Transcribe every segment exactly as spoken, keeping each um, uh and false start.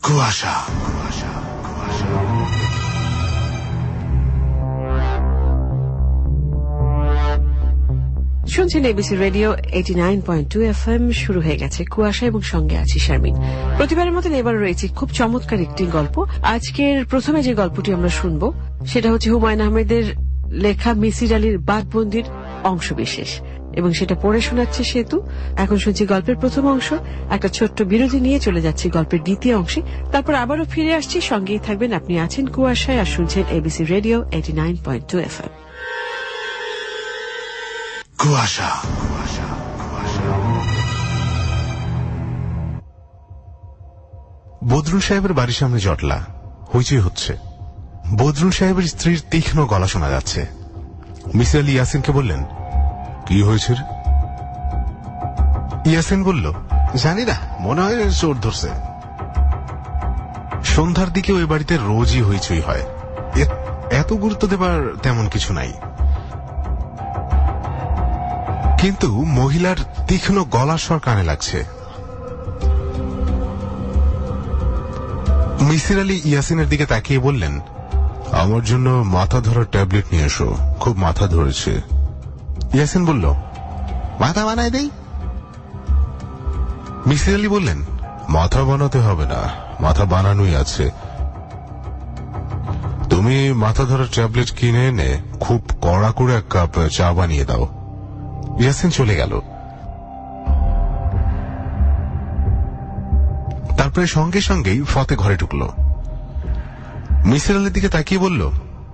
কুয়াশা। শুনছেন A B C radio eighty nine point two F M. শুরু হয়ে গেছে কুয়াশা এবং সঙ্গে আছি শারমিন। প্রতিবারের মতন এবার রয়েছে খুব চমৎকার একটি গল্প। আজকের প্রথমে যে গল্পটি আমরা শুনব সেটা হচ্ছে হুমায়ুন আহমেদের লেখা মিসির আলীর বাঘবন্দির অংশবিশেষ, এবং সেটা পড়ে শোনাচ্ছে সেতু। এখন শুনছি গল্পের প্রথম অংশ। একটা ছোট্ট বিরতি নিয়ে চলে যাচ্ছি গল্পের দ্বিতীয় অংশে, তারপর আবারও ফিরে আসছি। সঙ্গেই থাকবেন, আপনি আছেন কুয়াশায় আর শুনছেন A B C radio eighty nine point two F M. কুয়াশা। বদরুল সাহেবের বাড়ির সামনে জটলা, হইচই হচ্ছে। বদরুল সাহেবের স্ত্রীর তীক্ষ্ণ গলা শোনা যাচ্ছে। মিসির আলী ইয়াসিনকে বললেন, কি হয়েছে? ইয়াসিন বলল, জানি না, মনে হয় চোর ধরছে। সন্ধ্যার দিকে ওই বাড়িতে রোজই হইচই হয়, এত গুরুত্ব দেবার তেমন কিছু নাই। কিন্তু মহিলার তীক্ষ্ণ গলার স্বর কানে লাগছে। মিসির আলী ইয়াসিনের দিকে তাকিয়ে বললেন, আমার জন্য মাথা ধরার ট্যাবলেট নিয়ে এসো, খুব মাথা ধরেছে। ইয়াসিন বলল, মাথা বানায় দেই। মিসির আলী বললেন, মাথা বানাতে হবে না, মাথা বানানোই আছে। তুমি মাথা ধরার ট্যাবলেট কিনে এনে খুব কড়া করে এক কাপ চা বানিয়ে দাও। ইয়াসিন চলে গেল। তারপরে সঙ্গে সঙ্গেই ফতে ঘরে ঢুকল। মিসির আলীর দিকে তাকিয়ে বলল,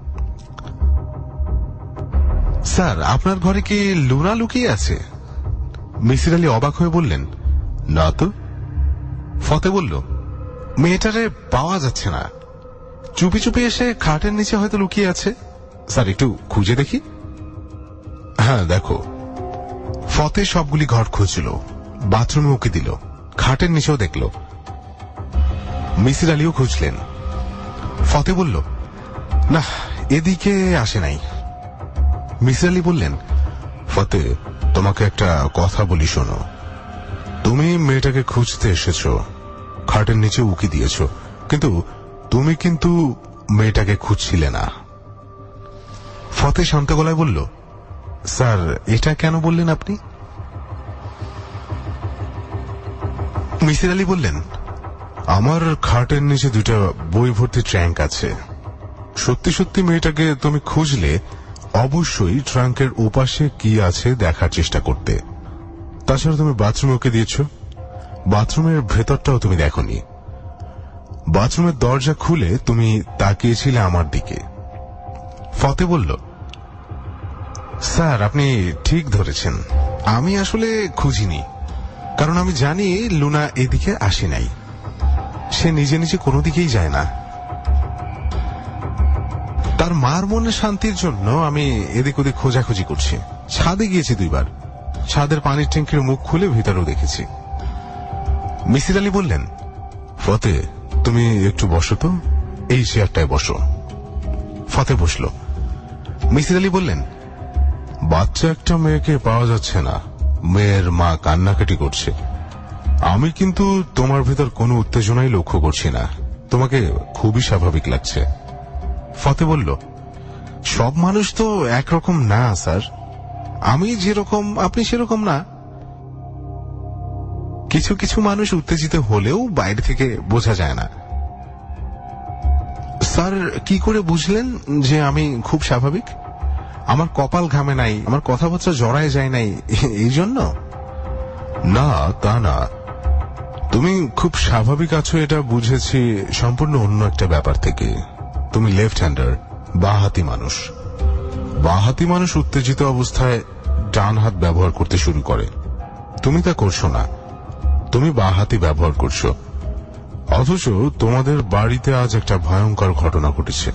স্যার, আপনার ঘরে কি লুনা লুকিয়ে আছে? মিসির আলী অবাক হয়ে বললেন, না তো। ফতে বলল, মেয়েটারে পাওয়া যাচ্ছে না, চুপি চুপি এসে খাটের নিচে হয়তো লুকিয়ে আছে। স্যার, একটু খুঁজে দেখি। হ্যাঁ, দেখো। ফতে সবগুলি ঘর খুঁজল, বাথরুমে উকি দিল, খাটের নিচেও দেখল। মিসির আলীও খুঁজলেন। ফতে বলল, না, এদিকে আসে নাই। মিসির আলী বললেন, ফতে, তোমাকে একটা কথা বলি, শোনো। তুমি মেয়েটাকে খুঁজতে এসেছ, খাটের নিচে উকি দিয়েছ, কিন্তু তুমি কিন্তু মেয়েটাকে খুঁজছিলে না। ফতে শান্ত গলায় বলল, স্যার, এটা কেন বললেন আপনি? মিসির আলী বললেন, আমার খাটের নিচে দুটা বই ভর্তি ট্রাঙ্ক আছে। সত্যি সত্যি মেয়েটাকে তুমি খুঁজলে অবশ্যই ট্রাঙ্কের ওপাশে কি আছে দেখার চেষ্টা করতে। তাছাড়া তুমি বাথরুমে ওকে দিয়েছ, বাথরুমের ভেতরটাও তুমি দেখোনি। বাথরুমের দরজা খুলে তুমি তাকিয়েছিলে আমার দিকে। ফতে বলল, স্যার, আপনি ঠিক ধরেছেন, আমি আসলে খুঁজিনি, কারণ আমি জানি লুনা এদিকে আসে নাই। সে নিজে নিজে কোনো দিকেই যায় না। তার মার মনে শান্তির জন্য আমি এদিক ওদিক খোঁজাখুঁজি করছি। ছাদে গিয়েছি দুইবার, ছাদের পানির ট্যাঙ্কের মুখ খুলে ভিতরেও দেখেছি। মিসির আলী বললেন, ফতে, তুমি একটু বসো তো, এই চেয়ারটায় বসো। ফতে বসল। মিসির আলী বললেন, বাচ্চা একটা মেয়েকে পাওয়া যাচ্ছে না, মেয়ের মা কান্নাকাটি করছে। আমি কিন্তু তোমার ভেতর কোনো উত্তেজনাই লক্ষ্য করছি না, তোমাকে খুবই স্বাভাবিক লাগছে। ফতে বলল, সব মানুষ তো একরকম না স্যার, আমি যেরকম আপনি সেরকম না। কিছু কিছু মানুষ উত্তেজিত হলেও বাইরে থেকে বোঝা যায় না। স্যার, কি করে বুঝলেন যে আমি খুব স্বাভাবিক? আমার কপাল ঘামে নাই, আমার কথাবার্তা জড়ায় যায় নাই, এই জন্য? না, তা না, তুমি খুব স্বাভাবিক আছো এটা বুঝেছি সম্পূর্ণ অন্য একটা ব্যাপার থেকে। তুমি লেফট হ্যান্ডার, বাঁহাতি মানুষ। বাঁহাতি মানুষ উত্তেজিত অবস্থায় ডান হাত ব্যবহার করতে শুরু করে। তুমি তা করছো না, তুমি বাঁহাতি ব্যবহার করছো। অথচ তোমাদের বাড়িতে আজ একটা ভয়ঙ্কর ঘটনা ঘটেছে।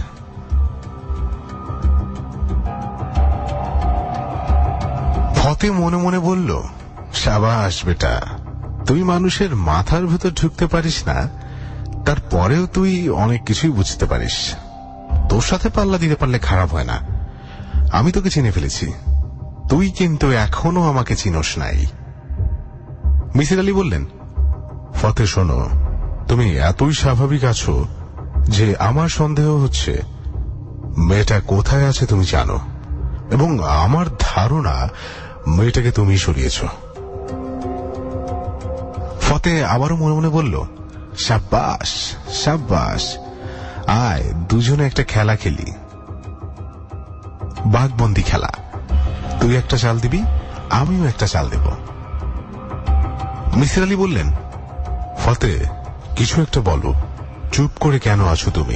ফতে মনে মনে বলল, সাবাস বেটা, তুই মানুষের মাথার ভেতর ঢুকতে পারিস না, তারপরেও তুই অনেক কিছুই বুঝতে পারিস। তোর সাথে পাল্লা দিতে পারলে খারাপ হয় না। আমি তোকে চিনে ফেলেছি, তুই কিন্তু এখনো আমাকে চিনোস নাই। মিসির আলী বললেন, ফতে শোনো, তুমি এতই স্বাভাবিক আছো যে আমার সন্দেহ হচ্ছে মেয়েটা কোথায় আছে তুমি জানো, এবং আমার ধারণা মেয়েটাকে তুমি সরিয়েছ। ফতে আবারও মনে মনে বলল, সাব্বাস সাব্বাস, আয় দুজনে একটা খেলা খেলি, বাঘবন্দি খেলা। তুই একটা চাল দিবি, আমিও একটা চাল দেব। মিসির আলী বললেন, ফতে কিছু একটা বলো, চুপ করে কেন আছো তুমি?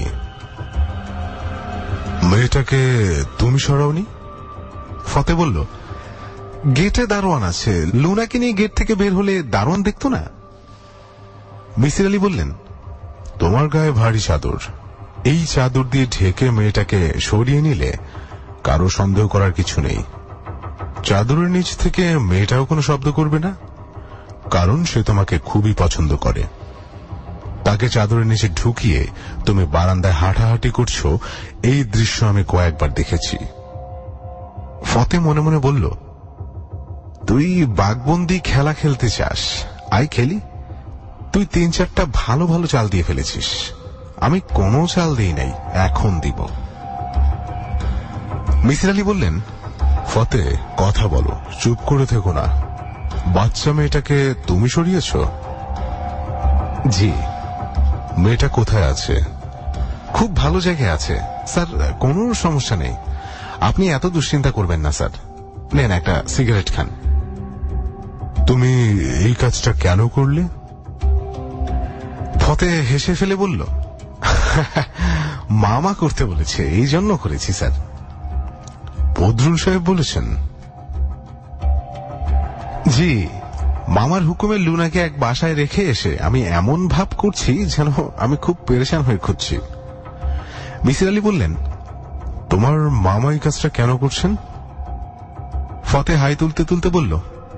মেয়েটাকে তুমি সরাওনি? ফতে বলল, গেটে দারোয়ান আছে, লুনাকে নিয়ে গেট থেকে বের হলে দারোয়ান দেখতো না? মিসির আলী বললেন, তোমার গায়ে ভারী চাদর, এই চাদর দিয়ে ঢেকে মেয়েটাকে সরিয়ে নিলে কারো সন্দেহ করার কিছু নেই। চাদরের নিচ থেকে মেয়েটাও কোনো শব্দ করবে না, কারণ সে তোমাকে খুবই পছন্দ করে। তাকে চাদরের নিচে ঢুকিয়ে তুমি বারান্দায় হাঁটাহাঁটি করছো, এই দৃশ্য আমি কয়েকবার দেখেছি। ফতে মনে মনে বলল, তুই বাঘবন্দি খেলা খেলতে চাস, আয় খেলি। তুই তিন চারটা ভালো ভালো চাল দিয়ে ফেলেছিস, আমি কোনো চাল দিই নাই, এখন দিব। মিসির আলী বললেন, ফতে কথা বলো, চুপ করে থেকো না। বাচ্চা মেয়েটাকে তুমি সরিয়েছ? জি। মেয়েটা কোথায় আছে? খুব ভালো জায়গায় আছে স্যার, কোনো সমস্যা নেই। আপনি এত দুশ্চিন্তা করবেন না স্যার, নেন একটা সিগারেট খান। তুমি এই কাজটা কেন করলে? ফতে হেসে ফেলে বলল, মামা করতে বলেছে, এই জন্য করেছি স্যার। বদরুল সাহেব বলেছেন? জি, মামার হুকুমে লুনাকে এক বাসায় রেখে এসে আমি এমন ভাব করছি যেন আমি খুব পেরেশান হয়ে খুঁজছি। মিসির আলী বললেন, তোমার মামা এই কাজটা কেন করছেন? ফতে হাই তুলতে তুলতে বলল,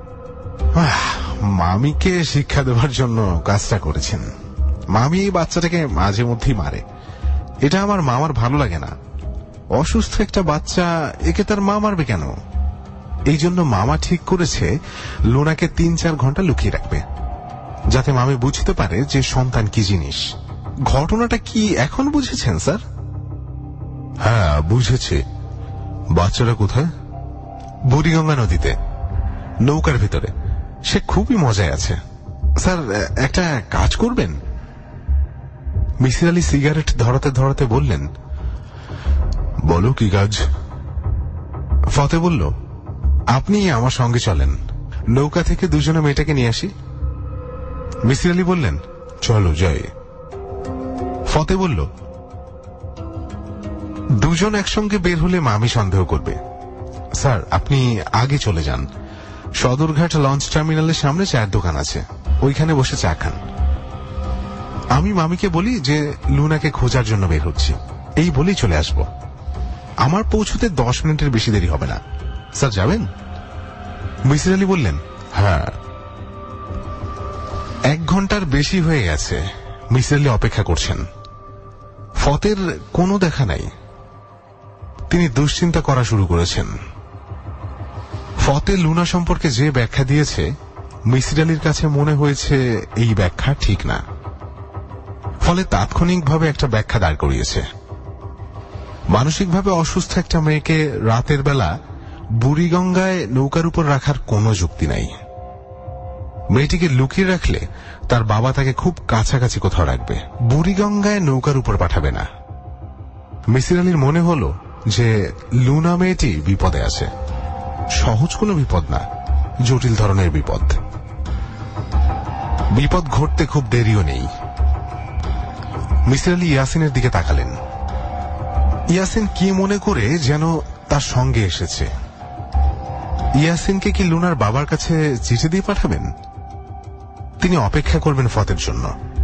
মামিকে শিক্ষা দেওয়ার জন্য কাজটা করেছেন। মামি এই বাচ্চাটাকে মাঝে মধ্যেই মারে, এটা আমার মামার ভালো লাগে না। অসুস্থ একটা বাচ্চা, একে তার মা মারবে কেন? এই জন্য মামা ঠিক করেছে লুনাকে তিন চার ঘন্টা লুকিয়ে রাখবে, যাতে মামি বুঝতে পারে যে সন্তান কি জিনিস। ঘটনাটা কি এখন বুঝেছেন স্যার? হ্যাঁ বুঝেছি। বাচ্চাটা কোথায়? বুড়িগঙ্গা নদীতে, নৌকার ভিতরে। সে খুবই মজায় আছে। স্যার একটা কাজ করবেন? মিসির আলী সিগারেট ধরাতে ধরাতে বললেন, বলো কি কাজ? ফতে বলল, আপনি আমার সঙ্গে চলেন, নৌকা থেকে দুজনে মেয়েটাকে নিয়ে আসি। মিসির আলী বললেন, চলো যাই। ফতে বলল, দুজন একসঙ্গে বের হলে মামি সন্দেহ করবে। স্যার আপনি আগে চলে যান, সদরঘাট লঞ্চ টার্মিনালের সামনে চায়ের দোকান আছে, ওইখানে বসে চা খান। আমি মামিকে বলি যে লুনাকে খোঁজার জন্য বের হচ্ছি, এই বলেই চলে আসব। আমার পৌঁছতে দশ মিনিটের বেশি দেরি হবে না। স্যার যাবেন? মিসির আলী বললেন, হ্যাঁ। এক ঘন্টার বেশি হয়ে গেছে মিসির আলী অপেক্ষা করছেন। ফতের কোনো দেখা নাই। তিনি দুশ্চিন্তা করা শুরু করেছেন। ফতে লুনা সম্পর্কে যে ব্যাখ্যা দিয়েছে, মিসির আলীর কাছে মনে হয়েছে এই ব্যাখ্যা ঠিক না। ফলে তাৎক্ষণিকভাবে একটা ব্যাখ্যা দাঁড় করিয়েছে। মানসিকভাবে অসুস্থ একটা মেয়েকে রাতের বেলা বুড়িগঙ্গায় নৌকার উপর রাখার কোনো যুক্তি নাই। মেয়েটিকে লুকিয়ে রাখলে তার বাবা তাকে খুব কাছাকাছি কোথাও রাখবে, বুড়িগঙ্গায় নৌকার উপর পাঠাবে না। মিসির আলীর মনে হল যে লুনা মেয়েটি বিপদে আছে। সহজ কোনো বিপদ না, জটিল ধরনের বিপদ। বিপদ ঘটতে খুব দেরিও নেই। মিসির আলী ইয়াসিনের দিকে তাকালেন। ইয়াসিন কি মনে করে যেন তার সঙ্গে এসেছে। ইয়াসিনকে কি লুনার বাবার কাছে চিঠি দিয়ে পাঠাবেন? তিনি অপেক্ষা করবেন ফতের জন্য।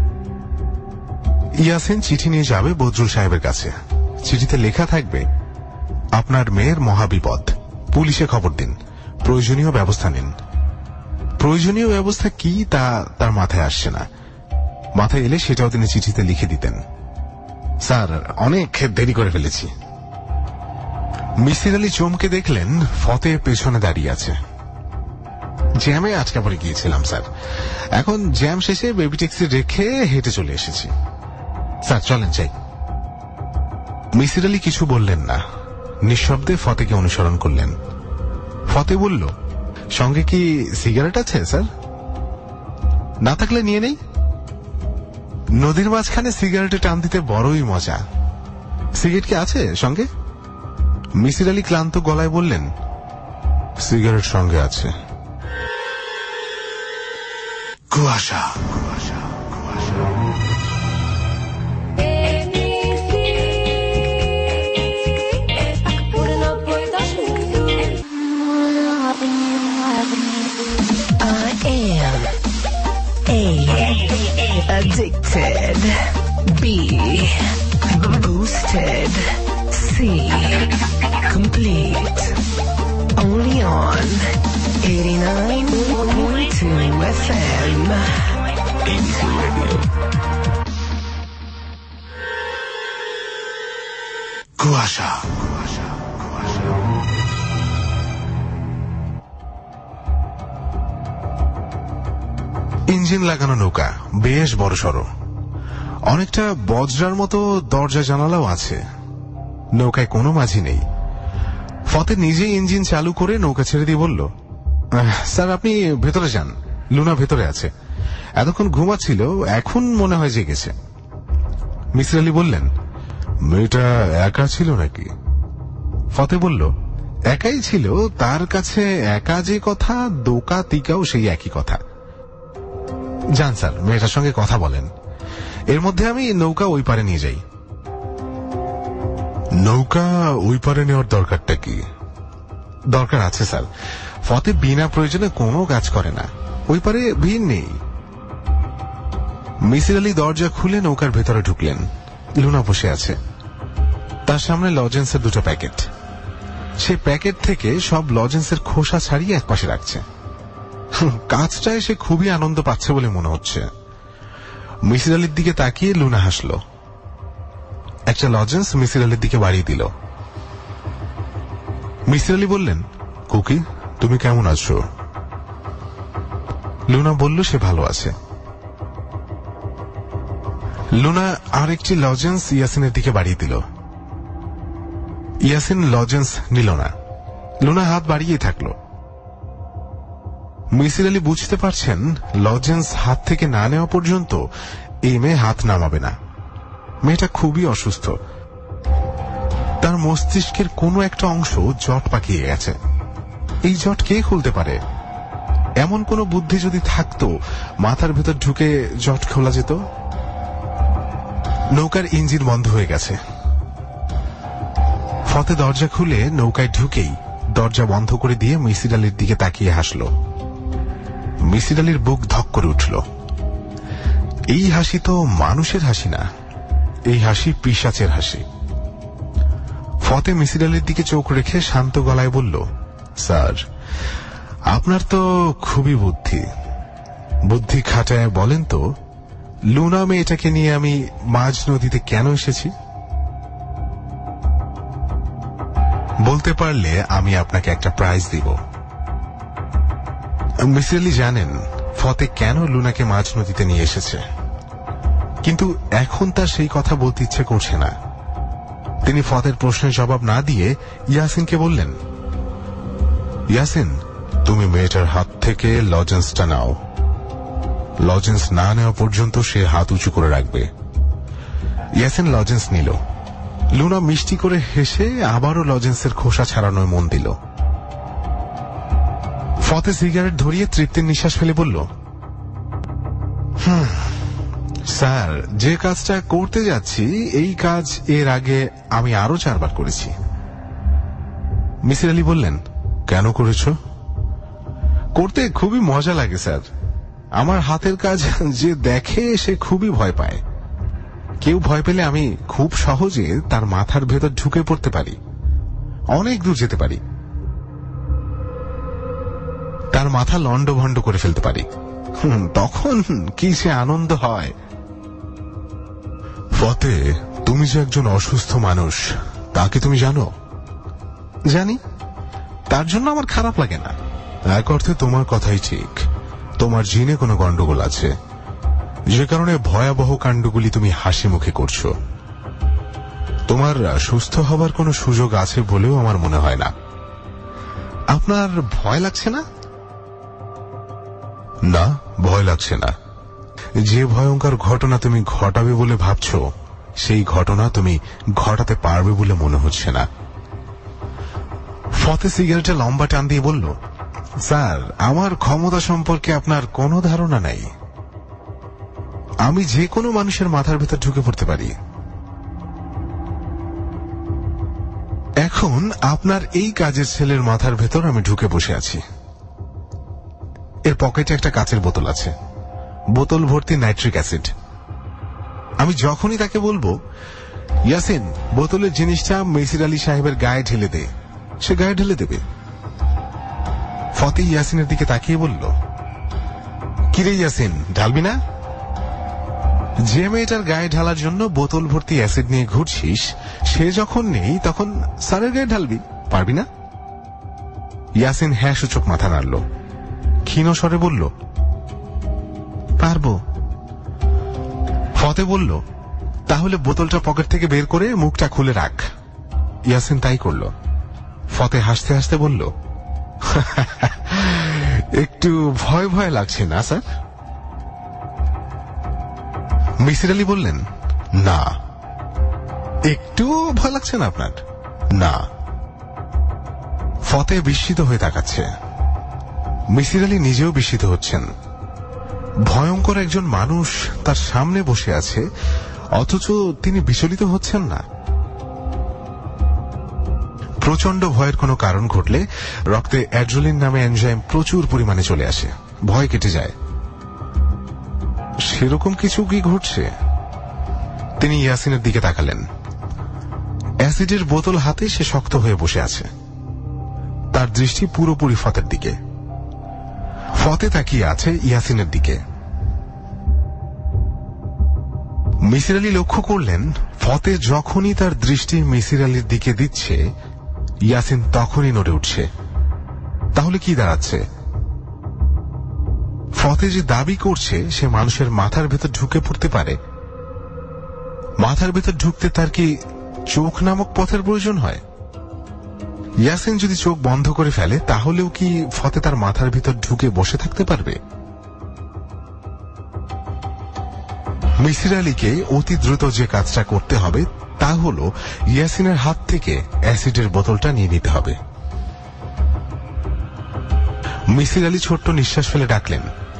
ইয়াসিন চিঠি নিয়ে যাবে বদরুল সাহেবের কাছে। চিঠিতে লেখা থাকবে, আপনার মেয়ের মহাবিপদ, পুলিশে খবর দিন, প্রয়োজনীয় ব্যবস্থা নিন। প্রয়োজনীয় ব্যবস্থা কি তা তার মাথায় আসছে না। মাথায় এলে সেটাও তিনি চিঠিতে লিখে দিতেন। স্যার অনেক দেরি করে ফেলেছি। মিসির আলী চমকে দেখলেন ফতে পেছনে দাঁড়িয়ে আছে। জ্যামে আটকা পড়ে গিয়েছিলাম স্যার। এখন জ্যাম শেষে বেবি ট্যাক্সি রেখে হেঁটে চলে এসেছি। স্যার চলেন যাই। মিসির আলী কিছু বললেন না, নিঃশব্দে ফতেকে অনুসরণ করলেন। ফতে বলল, সঙ্গে কি সিগারেট আছে স্যার? না থাকলে নিয়ে নেই। নদীর মাঝখানে সিগারেটে টান দিতে বড়ই মজা। সিগারেট কি আছে সঙ্গে? মিসির আলী ক্লান্ত গলায় বললেন, সিগারেট সঙ্গে আছে। কুয়াশা কুয়াশা কুয়াশা। Addicted. B. Boosted. C. Complete. Only on eighty-nine point two F M. A B C Radio. কুয়াশা কুয়াশা কুয়াশা। ইঞ্জিন লাগানো নৌকা, বেশ বড়সড়, অনেকটা বজ্রার মতো দরজা জানালাও আছে। নৌকায় কোনো মাঝি নেই। ফতে নিজে ইঞ্জিন চালু করে নৌকা ছেড়ে দিয়ে বলল, স্যার আপনি ভেতরে যান, লুনা ভেতরে আছে। এতক্ষণ ঘুমাচ্ছিল, এখন মনে হয় জেগেছে। মিসির আলী বললেন, মেয়েটা একা ছিল নাকি? ফতে বলল, একাই ছিল। তার কাছে একা যে কথা, দোকা তিকাও সেই একই কথা। যান স্যার, মেয়েটার সঙ্গে কথা বলেন। এর মধ্যে আমি নৌকা ওই পারে নিয়ে যাই। নৌকা ওই পারে নেওয়ার দরকারটা কি? দরকার আছে স্যার। ফতে বিনা প্রয়োজনে কোনো কাজ করে না। ওই পারে ভিড় নেই। মিসির আলী দরজা খুলে নৌকার ভেতরে ঢুকলেন। লুনা বসে আছে, তার সামনে লজেন্সের দুটো প্যাকেট। সে প্যাকেট থেকে সব লজেন্সের খোসা ছাড়িয়ে একপাশে রাখছে। কাজটায় সে খুবই আনন্দ পাচ্ছে বলে মনে হচ্ছে। মিসির আলীর দিকে তাকিয়ে লুনা হাসল। একটা লজেন্স মিসির আলীর দিকে বাড়িয়ে দিল। মিসির আলী বললেন, কুকি তুমি কেমন আছো? লুনা বলল সে ভালো আছে। লুনা আর একটি লজেন্স ইয়াসিনের দিকে বাড়িয়ে দিল। ইয়াসিন লজেন্স নিল না। লুনা হাত বাড়িয়ে থাকলো। মিসির আলী বুঝতে পারছেন লজেন্স হাত থেকে না নেওয়া পর্যন্ত এই মেয়ে হাত নামাবে না। মেয়েটা খুবই অসুস্থ। তার মস্তিষ্কের কোনো একটা অংশ জট পাকিয়ে গেছে। এই জট কে খুলতে পারে? এমন কোন বুদ্ধি যদি থাকতো, মাথার ভেতর ঢুকে জট খোলা যেত। নৌকার ইঞ্জিন বন্ধ হয়ে গেছে। ফতে দরজা খুলে নৌকায় ঢুকেই দরজা বন্ধ করে দিয়ে মিসির আলীর দিকে তাকিয়ে হাসল। মিসির আলীর বুক ধক করে উঠল। এই হাসি তো মানুষের হাসি না, এই হাসি পিশাচের হাসি। ফতে মিসির আলীর দিকে চোখ রেখে শান্ত গলায় বলল, স্যার আপনার তো খুবই বুদ্ধি। বুদ্ধি খাটায় বলেন তো, লুনা মেয়েটাকে নিয়ে আমি মাঝ নদীতে কেন এসেছি? বলতে পারলে আমি আপনাকে একটা প্রাইজ দিব। মিসির আলী জানেন ফতে কেন লুনাকে মাঝ নদীতে নিয়ে এসেছে, কিন্তু এখন তার সেই কথা বলতে ইচ্ছে করছে না। তিনি ফতের প্রশ্নের জবাব না দিয়ে ইয়াসিনকে বললেন, ইয়াসিন তুমি মেয়েটার হাত থেকে লজেন্সটা নাও। লজেন্স না নেওয়া পর্যন্ত সে হাত উঁচু করে রাখবে। ইয়াসিন লজেন্স নিল। লুনা মিষ্টি করে হেসে আবারও লজেন্সের খোসা ছাড়ানোয় মন দিল। ফতে সিগারেট ধরিয়ে তৃপ্তির নিঃশ্বাস ফেলে বলল, হুম স্যার, যে কাজটা করতে যাচ্ছি এই কাজ এর আগে আমি আরো চারবার করেছি। মিসির আলী বললেন, কেন করেছ? করতে খুবই মজা লাগে স্যার। আমার হাতের কাজ যে দেখে সে খুবই ভয় পায়। কেউ ভয় পেলে আমি খুব সহজে তার মাথার ভেতর ঢুকে পড়তে পারি, অনেক দূর যেতে পারি, তার মাথা লন্ডভন্ড করে ফেলতে পারি। তখন কি সে আনন্দ হয়। ফতে তুমি যে একজন অসুস্থ মানুষ তা কি তুমি জানো? জানি, তার জন্য আমার খারাপ লাগে না। এক অর্থে তোমার কথাই ঠিক। তোমার জিনে কোনো গন্ডগোল আছে, যে কারণে ভয়াবহ কাণ্ডগুলি তুমি হাসি মুখে করছো। তোমার সুস্থ হবার কোনো সুযোগ আছে বলেও আমার মনে হয় না। আপনার ভয় লাগছে না? না, ভয় লাগছে না। যে ভয়ঙ্কর ঘটনা তুমি ঘটাবে বলে ভাবছো, সেই ঘটনা তুমি ঘটাতে পারবে বলে মনে হচ্ছে না। ফতে সিগারেটে লম্বা টান দিয়ে বলল, স্যার, আমার ক্ষমতা সম্পর্কে আপনার কোনো ধারণা নাই। আমি যে কোনো মানুষের মাথার ভেতর ঢুকে পড়তে পারি। এখন আপনার এই কাজের ছেলের মাথার ভেতর আমি ঢুকে বসে আছি। এর পকেটে একটা কাচের বোতল আছে, বোতল ভর্তি নাইট্রিক অ্যাসিড। আমি যখনই তাকে বলবো, ইয়াসিন, বোতলের জিনিসটা মেসির আলী সাহেবের গায়ে ঢেলে দে, সে গায়ে ঢেলে দেবে। ফতে ইয়াসিনের দিকে তাকিয়ে বলল, কিরে ইয়াসিন, ঢালবি না? যে মেয়েটার গায়ে ঢালার জন্য বোতল ভর্তি অ্যাসিড নিয়ে ঘুরছিস, সে যখন নেই তখন স্যারের গায়ে ঢালবি, পারবি না? ইয়াসিন হ্যাঁ সূচক মাথা নাড়ল, ক্ষীণ স্বরে বলল, পারবো। ফতে বলল, তাহলে বোতলটা পকেট থেকে বের করে মুখটা খুলে রাখ। ইয়াসিন তাই করল। ফতে হাসতে হাসতে বলল, একটু ভয় ভয় লাগছে না স্যার? মিসির আলী বললেন, না। একটু ভয় লাগছে না আপনার? না। ফতে বিস্মিত হয়ে তাকাচ্ছে। মিসির আলী নিজেও বিস্মিত হচ্ছেন। ভয়ঙ্কর একজন মানুষ তার সামনে বসে আছে, অথচ তিনি বিচলিত হচ্ছেন না। প্রচন্ড ভয়ের কোনো কারণ ঘটলে রক্তে অ্যাড্রেনালিন নামে এনজাইম প্রচুর পরিমাণে চলে আসে, ভয় কেটে যায়। সেরকম কিছু কি ঘটছে? তিনি ইয়াসিনের দিকে তাকালেন। অ্যাসিডের বোতল হাতে সে শক্ত হয়ে বসে আছে, তার দৃষ্টি পুরোপুরি ফতের দিকে। ফতে তাকিয়ে আছে ইয়াসিনের দিকে। মিসির আলী লক্ষ্য করলেন, ফতে যখনই তার দৃষ্টি মিসির আলীর দিকে দিচ্ছে, ইয়াসিন তখনই নড়ে উঠছে। তাহলে কি দাঁড়াচ্ছে? ফতে যে দাবি করছে সে মানুষের মাথার ভেতর ঢুকে পড়তে পারে, মাথার ভেতর ঢুকতে তার কি চোখ নামক পথের প্রয়োজন হয়? ইয়াসিন যদি চোখ বন্ধ করে ফেলে, তাহলেও কি ফতে তার মাথার ভিতর ঢুকে বসে থাকতে পারবে? মিসির আলীকে অতি দ্রুত যে কাজটা করতে হবে তা হল ইয়াসিনের হাত থেকে অ্যাসিডের বোতলটা নিয়ে নিতে হবে। মিসির আলী ছোট্ট নিঃশ্বাস ফেলে ডাকলেন,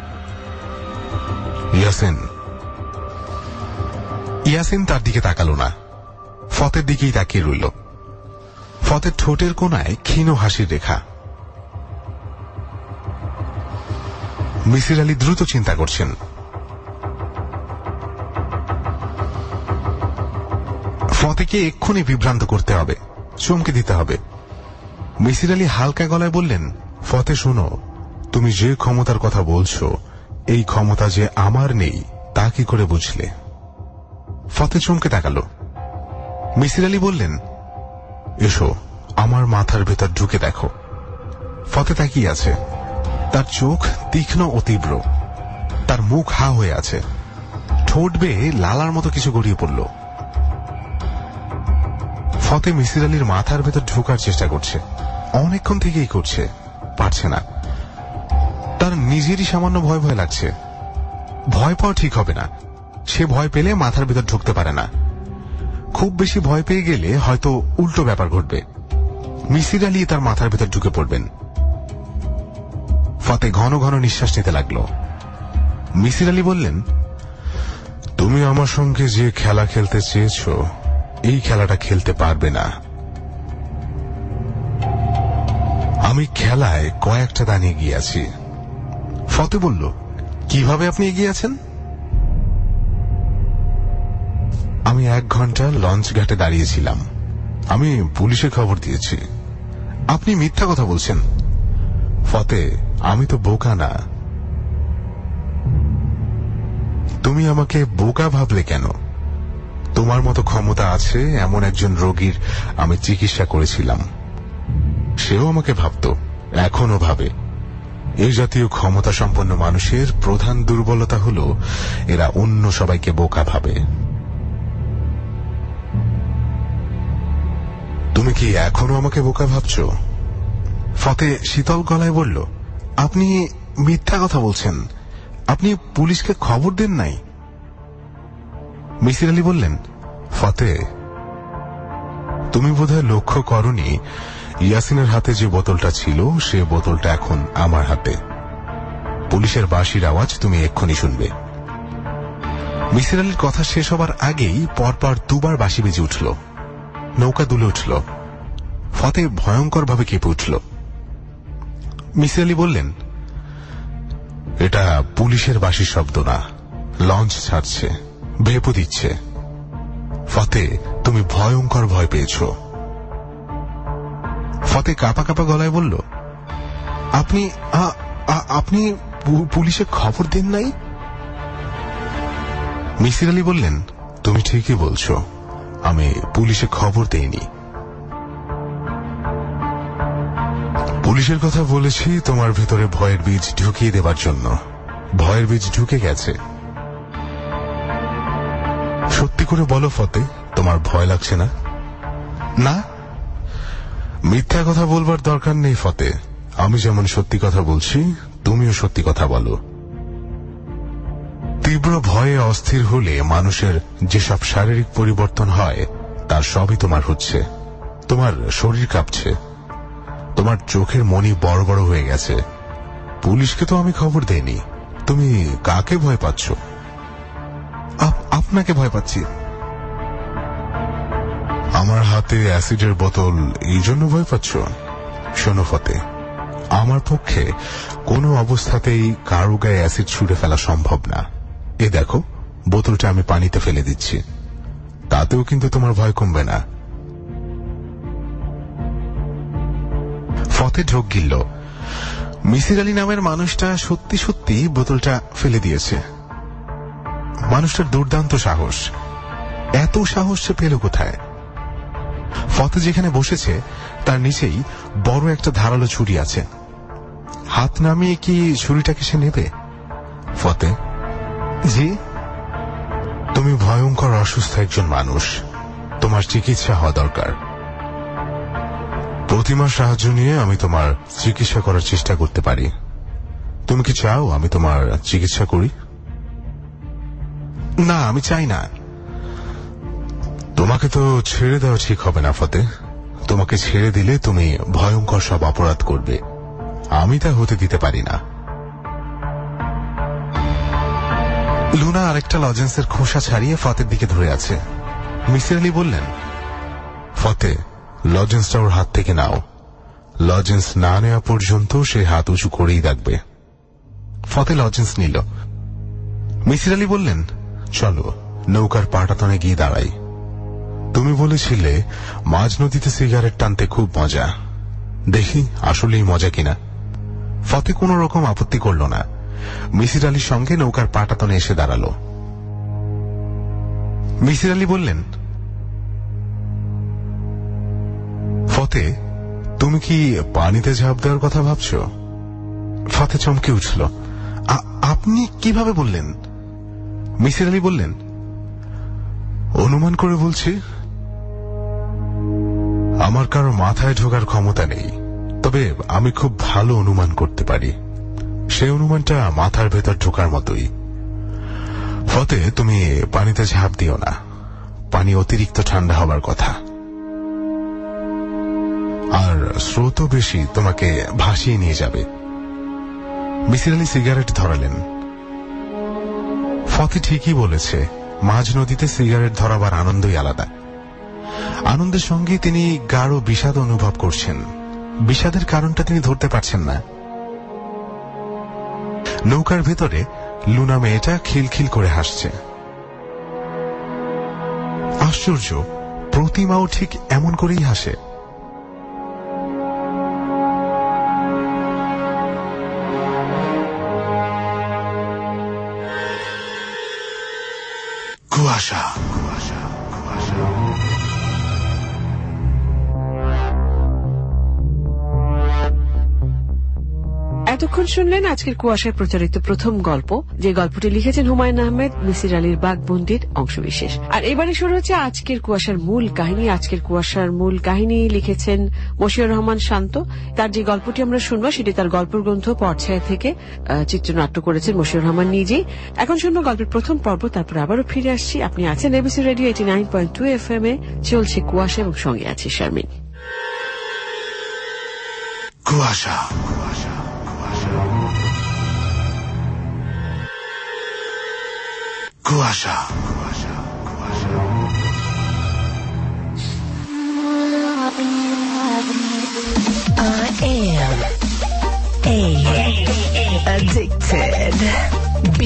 ইয়াসিন। ইয়াসিন তার দিকে তাকালো না, ফতের দিকেই তাকিয়ে রইল। ফতের ঠোঁটের কোনায় ক্ষীণ হাসির রেখা। মিসির আলী দ্রুত চিন্তা করছেন। ফতেকে এক্ষুনি বিভ্রান্ত করতে হবে, চমকে দিতে হবে। মিসির আলী হালকা গলায় বললেন, ফতে শোনো, তুমি যে ক্ষমতার কথা বলছো, এই ক্ষমতা যে আমার নেই তা কি করে বুঝলে? ফতে চমকে তাকালো। মিসির আলী বললেন, এসো, আমার মাথার ভেতর ঢুকে দেখো। ফতে তাকিয়ে আছে, তার চোখ তীক্ষ্ণ ও তীব্র, তার মুখ হা হয়ে আছে, ঠোঁট বেয়ে লালার মতো কিছু গড়িয়ে পড়ল। ফতে মিসির আলীর মাথার ভেতর ঢোকার চেষ্টা করছে, অনেকক্ষণ থেকেই করছে, পারছে না। তার নিজেরই সামান্য ভয় ভয় লাগছে। ভয় পাওয়া ঠিক হবে না, সে ভয় পেলে মাথার ভেতর ঢুকতে পারে না। খুব বেশি ভয় পেয়ে গেলে হয়তো উল্টো ব্যাপার ঘটবে, মিসির আলী তার মাথার ভেতর ঢুকে পড়বেন। ফতে ঘন ঘন নিঃশ্বাস নিতে লাগলো। মিসির আলী বললেন, তুমি আমার সঙ্গে যে খেলা খেলতে চেয়েছ, এই খেলাটা খেলতে পারবে না। আমি খেলায় কয়েকটা দান এগিয়ে আছি। ফতে বলল, কিভাবে আপনি এগিয়ে আছেন? আমি এক ঘন্টা লঞ্চ ঘাটে দাঁড়িয়েছিলাম, আমি পুলিশে খবর দিয়েছি। আপনি মিথ্যা কথা বলছেন। ফতে, আমি তো বোকা না। তুমি আমাকে বোকা ভাবলে কেন? তোমার মতো ক্ষমতা আছে এমন একজন রোগীর আমি চিকিৎসা করেছিলাম, সেও আমাকে ভাবত, এখনো ভাবে। এই জাতীয় ক্ষমতা সম্পন্ন মানুষের প্রধান দুর্বলতা হল এরা অন্য সবাইকে বোকা ভাবে। তুমি কি এখনো আমাকে বোকা ভাবছ? ফতে শীতল গলায় বলল, আপনি মিথ্যা কথা বলছেন। আপনি পুলিশকে খবর দেন নাই? মিসির আলী বললেন, ফতে, তুমি বোধহয় লক্ষ্য করনি ইয়াসিনের হাতে যে বোতলটা ছিল সে বোতলটা এখন আমার হাতে। পুলিশের বাঁশির আওয়াজ তুমি এক্ষুনি শুনবে। মিসির আলীর কথা শেষ হবার আগেই পরপর দুবার বাঁশি বেজে উঠল। নৌকা দুলে উঠল। ফতে ভয়ঙ্কর ভাবে কেঁপে উঠল। মিসির আলী বললেন, এটা পুলিশের বাঁশির শব্দ না, লঞ্চ ছাড়ছে, ভেপু দিচ্ছে। ফতে, তুমি ভয়ঙ্কর ভয় পেয়েছ। ফতে কাঁপা কাঁপা গলায় বলল, আপনি আপনি পুলিশে খবর দেন নাই? মিসির আলী বললেন, তুমি ঠিকই বলছ, আমি পুলিশে খবর দেইনি। পুলিশের কথা বলেছি তোমার ভেতরে ভয়ের বীজ ঢুকিয়ে দেবার জন্য। ভয়ের বীজ ঢুকে গেছে। সত্যি করে বলো ফতে, তোমার ভয় লাগছে না? না, মিথ্যা কথা বলবার দরকার নেই ফতে। আমি যেমন সত্যি কথা বলছি, তুমিও সত্যি কথা বলো। তীব্র ভয়ে অস্থির হলে মানুষের যেসব শারীরিক পরিবর্তন হয় তার সবই তোমার হচ্ছে। তোমার শরীর কাঁপছে, তোমার চোখের মনি বড় বড় হয়ে গেছে। পুলিশকে তো আমি খবর দেইনি। তুমি কাকে ভয় পাচ্ছ? আপনাকে ভয় পাচ্ছি। আমার হাতে অ্যাসিডের বোতল, এই জন্য ভয় পাচ্ছ? শোনো ফতে, আমার পক্ষে কোনো অবস্থাতেই কারো গায়ে অ্যাসিড ছুঁড়ে ফেলা সম্ভব না। এ দেখো, বোতলটা আমি পানিতে ফেলে দিচ্ছি, তাতেও কিন্তু তোমার ভয় কমবে না। ফতে ঢোক গিলল। মিসির আলী নামের মানুষটা সত্যি সত্যি বোতলটা ফেলে দিয়েছে। মানুষটার দুর্দান্ত সাহস। এত সাহস সে পেল কোথায়? ফতে যেখানে বসেছে তার নিচেই বড় একটা ধারালো ছুরি আছে। হাত নামিয়ে কি ছুরিটাকে সে নেবে? ফতে, জি? তুমি ভয়ঙ্কর অসুস্থ একজন মানুষ, তোমার চিকিৎসা হওয়া দরকার। প্রতিমার সাহায্য নিয়ে আমি তোমার চিকিৎসা করার চেষ্টা করতে পারি। তুমি কি চাও আমি তোমার চিকিৎসা করি? না, আমি চাই না। তোমাকে তো ছেড়ে দেওয়া ঠিক হবে না ফতে। তোমাকে ছেড়ে দিলে তুমি ভয়ঙ্কর সব অপরাধ করবে, আমি তা হতে দিতে পারি না। লুনা আরেকটা লজেন্সের খোসা ছাড়িয়ে ফতের দিকে ধরে আছে। মিসির আলী বললেন, ফতে, লজেন্সটা ওর হাত থেকে নাও। লজেন্স না নেওয়া পর্যন্ত সে হাত উঁচু করেই রাখবে। ফতে লজেন্স নিল। মিসির আলী বললেন, চলো নৌকার পাটাতনে গিয়ে দাঁড়াই। তুমি বলেছিলে মাঝ নদীতে সিগারেট টানতে খুব মজা। দেখি আসলেই মজা কিনা। ফতে কোন রকম আপত্তি করল না। মিসির আলীর সঙ্গে নৌকার পাটাতনে এসে দাঁড়ালো। মিসির আলী বললেন, ফতে, তুমি কি পানিতে ঝাঁপ দেওয়ার কথা ভাবছ? ফতে চমকে উঠল। আপনি কিভাবে বললেন? মিসির আলী বললেন, অনুমান করে বলছি। আমার কারো মাথায় ঢোকার ক্ষমতা নেই, তবে আমি খুব ভালো অনুমান করতে পারি। সেই অনুমানটা মাথার ভেতর ঢোকার মতোই। ফতে, তুমি পানিতে ঝাঁপ দিও না। পানি অতিরিক্ত ঠান্ডা হবার কথা, আর স্রোত বেশি, তোমাকে ভাসিয়ে নিয়ে যাবে। মিসির আলী সিগারেট ধরালেন। ফতে ঠিকই বলেছে, মাঝ নদীতে সিগারেট ধরাবার আনন্দই আলাদা। আনন্দের সঙ্গে তিনি গাঢ় বিষাদ অনুভব করছেন। বিষাদের কারণটা তিনি ধরতে পারছেন না। নৌকার ভেতরে লুনা মেয়েটা খিলখিল করে হাসছে। আশ্চর্য, প্রতিমাও ঠিক এমন করেই হাসে। কুয়াশা, কুয়াশা, কুয়াশা। এতক্ষণ এতক্ষণ শুনলেন আজকের কুয়াশায় প্রচারিত প্রথম গল্প, যে গল্পটি লিখেছেন হুমায়ুন আহমেদ, মিসির আলীর বাঘবন্দির অংশবিশেষ। আর এবারে শুরু হচ্ছে আজকের কুয়াশার মূল কাহিনী। আজকের কুয়াশার মূল কাহিনী লিখেছেন মশিউর রহমান শান্ত। তার যে গল্পটি আমরা শুনবো সেটি তার গল্পের গ্রন্থ পর্যায় থেকে চিত্রনাট্য করেছেন মশিউর রহমান নিজেই। এখন শুনবো গল্পের প্রথম পর্ব, তারপর আবারও ফিরে আসছি। আপনি আছেন A B C radio eighty nine point two F M এ, চলছে কুয়াশা এবং সঙ্গে আছি শারমিন। কুয়াশা কুয়াশা I am A. Addicted. B.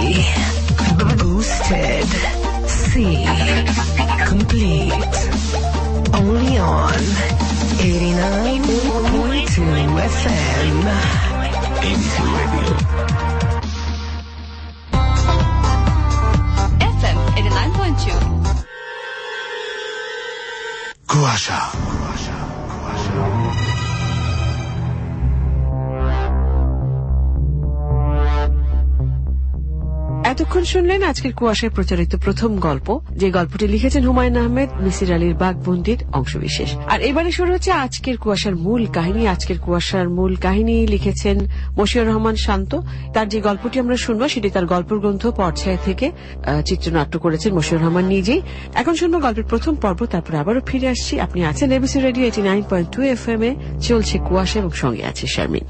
Boosted. C. Complete. Only on eighty-nine point two F M. A B C Radio. F M eighty-nine point two. কুয়াশা এতক্ষণ শুনলেন আজকের কুয়াশায় প্রচারিত প্রথম গল্প, যে গল্পটি লিখেছেন হুমায়ুন আহমেদ, মিসির আলীর বাঘবন্দির অংশবিশেষ। আর এবারে শুরু হচ্ছে আজকের কুয়াশার মূল কাহিনী। আজকের কুয়াশার মূল কাহিনী লিখেছেন মশিউর রহমান শান্ত। তার যে গল্পটি আমরা শুনবো সেটি তার গল্পের গ্রন্থ পর্যায় থেকে চিত্রনাট্য করেছেন মশিউর রহমান নিজেই। এখন শুনবো গল্পের প্রথম পর্ব, তারপর আবারও ফিরে আসছি। আপনি আছেন A B C radio eighty nine point two F M এ, চলছে কুয়াশা এবং সঙ্গে আছে শারমিন।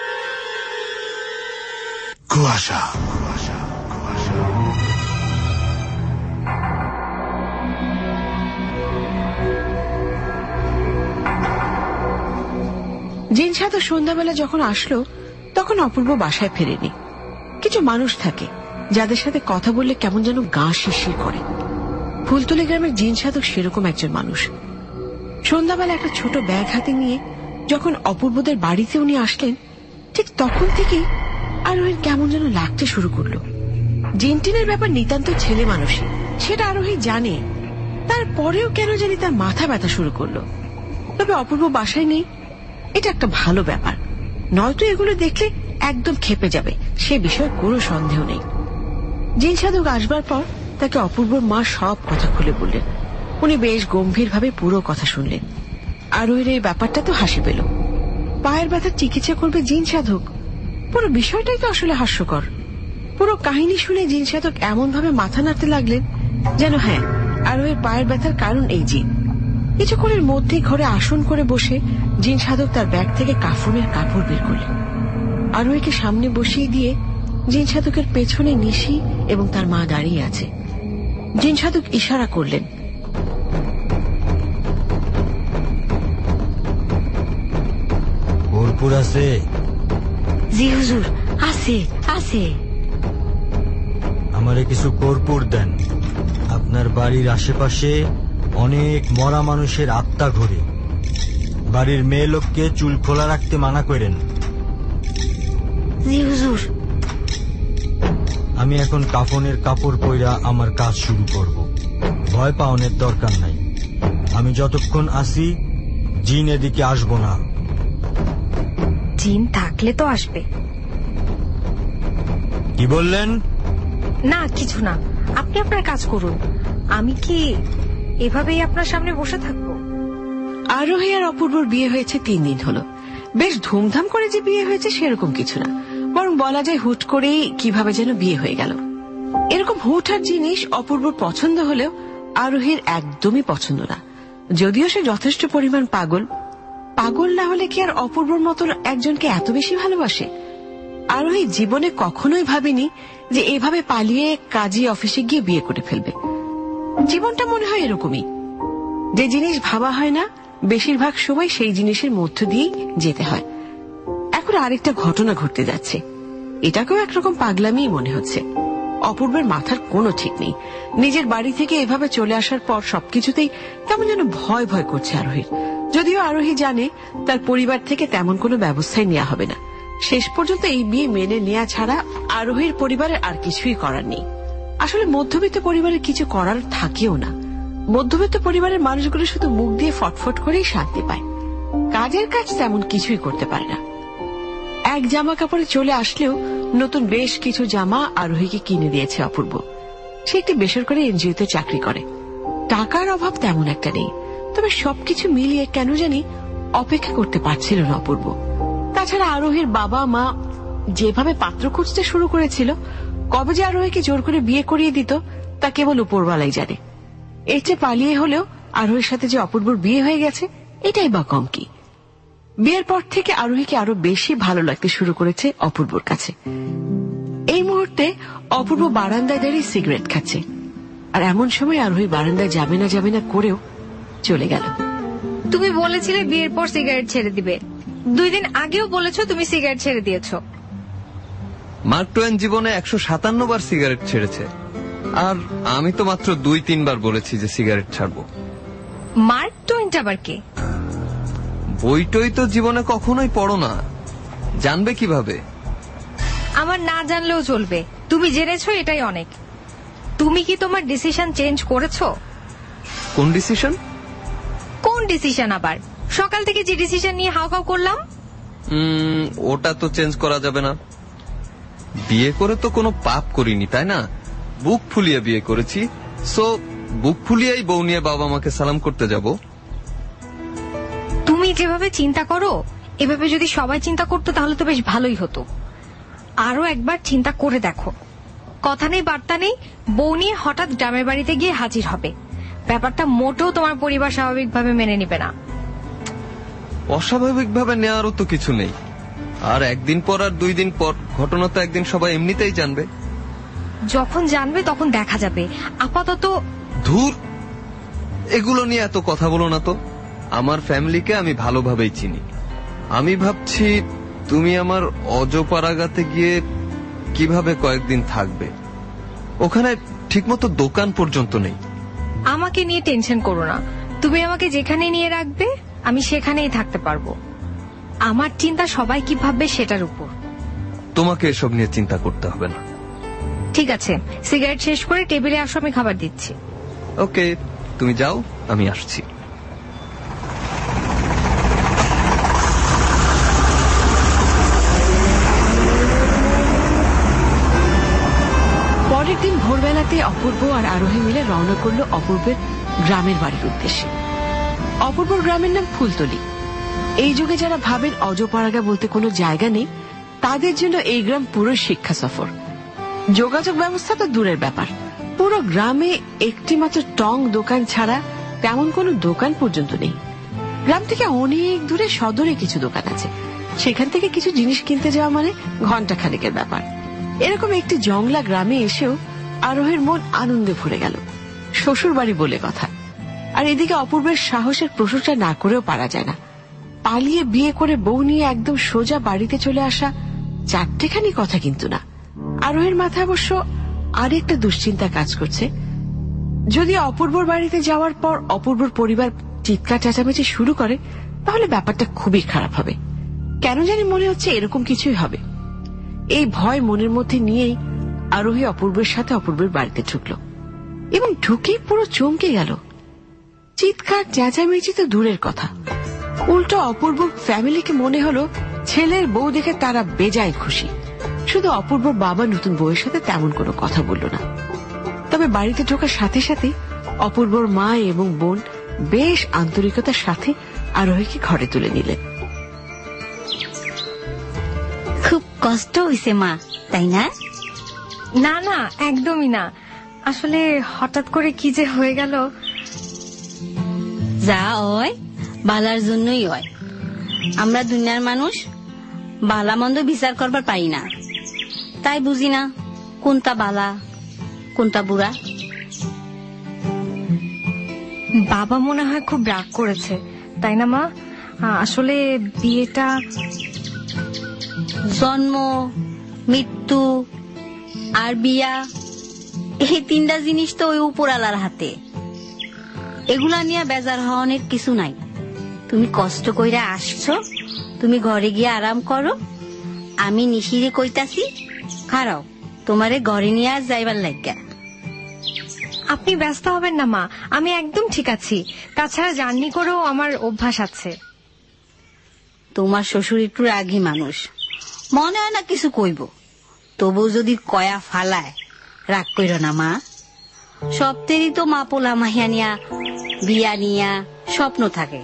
কুয়াশা জিন সাধু সন্ধ্যাবেলা যখন আসলো তখন অপূর্ব বাসায় ফেরেনি। কিছু মানুষ থাকে যাদের সাথে কথা বললে কেমন যেন গা শিরশির করে। ফুলতলি গ্রামের জিন সাধক সেরকম একজন মানুষ। সন্ধ্যাবেলা একটা ছোট ব্যাগ হাতে নিয়ে যখন অপূর্বদের বাড়িতে উনি আসলেন, ঠিক তখন থেকেই আরোহীর কেমন যেন লাগতে শুরু করলো। জিনটিনের ব্যাপার নিতান্ত ছেলে মানুষই, সেটা আরোহী জানে। তারপরেও কেন জানি তার মাথা ব্যথা শুরু করলো। তবে অপূর্ব বাসায় নেই, এটা একটা ভালো ব্যাপার। নয়তো এগুলো দেখলে একদম খেপে যাবে, সে বিষয়ে কোনো সন্দেহ নেই। জিন সাধক আসবার পর তাকে অপূর্বর মা সব কথা খুলে বললেন। উনি বেশ গম্ভীরভাবে পুরো কথা শুনলেন। আরোহীর এই ব্যাপারটা তো হাসি পেল। পায়ের ব্যথার চিকিৎসা করবে জিন সাধক, পুরো বিষয়টাই তো আসলে হাস্যকর। পুরো কাহিনী শুনে জিন সাধক এমন ভাবে মাথা নাড়তে লাগলেন যেন হ্যাঁ, আরোহীর পায়ের ব্যথার কারণ এই জিন। কিছুক্ষণের মধ্যেই ঘরে আসন করে বসে জিন সাধক তার ব্যাগ থেকে কাফনের কাপড় বের করলেন। আরোহীকে সামনে বসিয়ে দিয়ে জিন সাধকের পেছনে নিশি এবং তার মা দাঁড়িয়ে আছে। জিন সাধক ইশারা করলেন, কর্পূর আছে? জি হুজুর, আছে আছে। আমারে কিছু কর্পূর দেন। আপনার বাড়ির আশেপাশে অনেক মরা মানুষের আত্মা ঘোরে। বাড়ির মেয়ে লোককে চুল খোলা রাখতে মানা করেন। জি হুজুর। আমি এখন কাফনের কাপড় পইরা আমার কাজ শুরু করব। ভয় পাওনের দরকার নাই। আমি যতক্ষণ আসি জিন এদিকে আসবো না। জিন থাকলে তো আসবে। কি বললেন? না কিছু না, আপনি আপনার কাজ করুন। আমি কি এভাবেই আপনার সামনে বসে থাকবো? আরোহী আর অপূর্বর বিয়ে হয়েছে তিন দিন হলো। বেশ ধুমধাম করে যে বিয়ে হয়েছে সেরকম কিছু না, বরং বলা যায় হুট করেই কিভাবে যেন বিয়ে হয়ে গেল। এরকম হুটহাট জিনিস অপূর্বর পছন্দ হলেও আরোহীর একদমই পছন্দ না। যদিও সে যথেষ্ট পরিমাণ পাগল। পাগল না হলে কি আর অপূর্বর মতন একজনকে এত বেশি ভালোবাসে? আরোহী জীবনে কখনোই ভাবেনি যে এভাবে পালিয়ে কাজী অফিসে গিয়ে বিয়ে করে ফেলবে। জীবনটা মনে হয় এরকমই, যে জিনিস ভাবা হয় না বেশিরভাগ সময় সেই জিনিসের মধ্য দিয়েই যেতে হয়। এখন আরেকটা ঘটনা ঘটতে যাচ্ছে, এটাকেও একরকম পাগলামি মনে হচ্ছে। অপূর্বের মাথার কোনো ঠিক নেই। নিজের বাড়ি থেকে এভাবে চলে আসার পর সবকিছুতেই কেমন যেন ভয় ভয় করছে আরোহীর। যদিও আরোহী জানে তার পরিবার থেকে তেমন কোনো ব্যবস্থাই নেওয়া হবে না। শেষ পর্যন্ত এই বিয়ে মেনে নেওয়া ছাড়া আরোহীর পরিবারের আর কিছুই করার নেই। আসলে মধ্যবিত্ত পরিবারের কিছু করার থাকেও না। মধ্যবিত্ত পরিবারের মানুষগুলো শুধু মুখ দিয়ে ফটফট করেই শান্তি পায়, কাজের কাজ তেমন কিছুই করতে পারে না। এক জামা কাপড়ে চলে আসলেও নতুন বেশ কিছু জামা আরোহীকে কিনে দিয়েছে অপূর্ব। সে একটি বেসরকারি এনজিওতে চাকরি করে। টাকার অভাব তেমন একটা নেই, তবে সবকিছু মিলিয়ে কেন জানি অপেক্ষা করতে পারছিল না অপূর্ব। তাছাড়া আরোহীর বাবা মা যেভাবে পাত্র খুঁজতে শুরু করেছিল, কবে যে আরোহীকে জোর করে বিয়ে করিয়ে দিত তা কেবল উপরওয়ালাই জানে। এর চেয়ে পালিয়ে হলেও আরোহীর সাথে যে অপূর্বর বিয়ে হয়ে গেছে এটাই বা কম কি। বিয়ের পর থেকে আরোহীকে আরো বেশি ভালো লাগতে শুরু করেছে অপূর্বর কাছে। এই মুহূর্তে অপূর্ব বারান্দায় দাঁড়িয়ে সিগারেট খাচ্ছে, আর এমন সময় আরোহী বারান্দায় যাবে না যাবে না করেও চলে গেল। তুমি বলেছিলে বিয়ের পর সিগারেট ছেড়ে দিবে, দুই দিন আগেও বলেছো তুমি সিগারেট ছেড়ে দিয়েছো। মার্ক টোয়েন জীবনে একশো সাতান্ন বার সিগারেট ছেড়েছে, আর আমি তো মাত্র দুই তিনবার বলেছি যে সিগারেট ছাড়বো। মার্ক টোয়েনটা আবার কে? বইটই তো জীবনে কখনোই পড়ো না, জানবে কিভাবে? আমার না জানলেও চলবে, তুমি জেনেছো এটাই অনেক। তুমি কি তোমার ডিসিশন চেঞ্জ করেছো? কোন ডিসিশন? কোন ডিসিশন আবার? সকাল থেকে যে ডিসিশন নিয়ে হাওকাও করলাম। উম, ওটা তো চেঞ্জ করা যাবে না। বিয়ে করে তো কোনো পাপ করিনি, তাই না? বুক ফুলিয়ে বিয়ে করেছি, সো বুক ফুলিয়েই বউ নিয়ে বাবা মাকে সালাম করতে যাব। তুমি যেভাবে চিন্তা করো এভাবে যদি সবাই চিন্তা করতো তাহলে তো বেশ ভালোই হতো। আরো একবার চিন্তা করে দেখো, কথা নেই বার্তা নেই বউ নিয়ে হঠাৎ গ্রামের বাড়িতে গিয়ে হাজির হবে, ব্যাপারটা মোটেও তোমার পরিবার স্বাভাবিকভাবে মেনে নিবে না। অস্বাভাবিকভাবে নেওয়ারও তো কিছু নেই, আর একদিন পর আর দুই দিন পর ঘটনা তো একদিন সবাই এমনিতেই জানবে। যখন জানবে তখন দেখা যাবে, আপাতত ধুর, এগুলো নিয়ে এত কথা বলো না তো। আমার ফ্যামিলিকে আমি ভালোভাবেই চিনি। আমি ভাবছি তুমি আমার অজপাড়াগাতে গিয়ে কিভাবে কয়েকদিন থাকবে। ওখানে ঠিকমতো দোকান পর্যন্ত নেই। আমাকে নিয়ে টেনশন করো না, তুমি আমাকে যেখানে নিয়ে রাখবে আমি সেখানেই থাকতে পারবো। আমার চিন্তা সবাই কি ভাববে সেটার উপর। তোমাকে এসব নিয়ে চিন্তা করতে হবে না। ঠিক আছে, সিগারেট শেষ করে টেবিলে আসো, আমি খাবার দিচ্ছি। ওকে, তুমি যাও, আমি আসছি। পরের দিন ভোরবেলাতে অপূর্ব আর আরোহী মিলে রওনা করল অপূর্বের গ্রামের বাড়ির উদ্দেশ্যে। অপূর্বর গ্রামের নাম ফুলতলি। এই যুগে যারা ভাবেন অজপাড়াগা বলতে কোনো জায়গা নেই, তাদের জন্য এই গ্রাম পুরো শিক্ষা সফর। যোগাযোগ ব্যবস্থা তো দূরের ব্যাপার, পুরো গ্রামে একটি মাত্র টং দোকান ছাড়া তেমন কোনো দোকান পর্যন্ত নেই। গ্রাম থেকে অনেক দূরে সদরে কিছু দোকান আছে, সেখান থেকে কিছু জিনিস কিনতে যাওয়া মানে ঘন্টা খানেকের ব্যাপার। এরকম একটি জংলা গ্রামে এসেও আরোহীর মন আনন্দে ভরে গেল, শ্বশুর বাড়ি বলে কথা। আর এদিকে অপূর্বের সাহসের প্রশংসা না করেও পারা যায় না। পালিয়ে বিয়ে করে বউ নিয়ে একদম সোজা বাড়িতে চলে আসা চারটেখানি কথা কিন্তু না। আরোহীর মাথায় অবশ্য আরেকটা দুশ্চিন্তা কাজ করছে। যদি অপূর্বর বাড়িতে যাওয়ার পর অপূর্বর পরিবার চিৎকার চেঁচামেচি শুরু করে তাহলে ব্যাপারটা খুবই খারাপ হবে। কেন জানি মনে হচ্ছে এরকম কিছুই হবে। এই ভয় মনের মধ্যে নিয়েই আরোহী অপূর্বের সাথে অপূর্বের বাড়িতে ঢুকল, এবং ঢুকেই পুরো চমকে গেল। চিৎকার চেঁচামেচি তো দূরের কথা, উল্টো অপূর্ব ফ্যামিলিকে মনে হলো ছেলের বউ দেখে তারা বেজায় খুশি। শুধু অপূর্ব বাবা নতুন বউয়ের সাথে তেমন কোনো কথা বলল না। তবে বাড়িতে ঢোকার সাথে সাথে অপূর্বর মা এবং বোন বেশ আন্তরিকতার সাথে আরোহীকে ঘরে তুলে নিলেন। খুব কষ্ট হয়েছে মা, তাই না? না না, একদমই না। আসলে হঠাৎ করে কি যে হয়ে গেল। যা হয় বালার জন্যই হয়। আমরা দুনিয়ার মানুষ বালা মন্দ বিচার করবার পাই না, তাই বুঝি না কোনটা বালা কোনটা বুড়া। বাবা মনে হয় খুব রাগ করেছে, তাই না মা? আসলে বিয়েটা, জন্ম, মৃত্যু আর বিয়া, এই তিনটা জিনিস তো ওই উপরালার হাতে। এগুলা নিয়ে বেজার হওয়ার কিছু নাই। তুমি কষ্ট কইরা আসছো, তুমি ঘরে গিয়ে আরাম করো। আমি নিশিরে কইতাছি খারাও তোমারে ঘরে নিয়ে আজ যাইবার লাগা। আপনি ব্যস্ত হবেন না মা, আমি একদম ঠিক আছি। তাছাড়া জার্নি করেও আমার অভ্যাস আছে। তোমার শ্বশুর একটু রাগী মানুষ, মনে হয় না কিছু কইব, তবু যদি কয়া ফালায় রাগ কইর না মা। সপ্তেরই তো মা পোলা মাহিয়া নিয়া বিয়া নিয়া স্বপ্ন থাকে।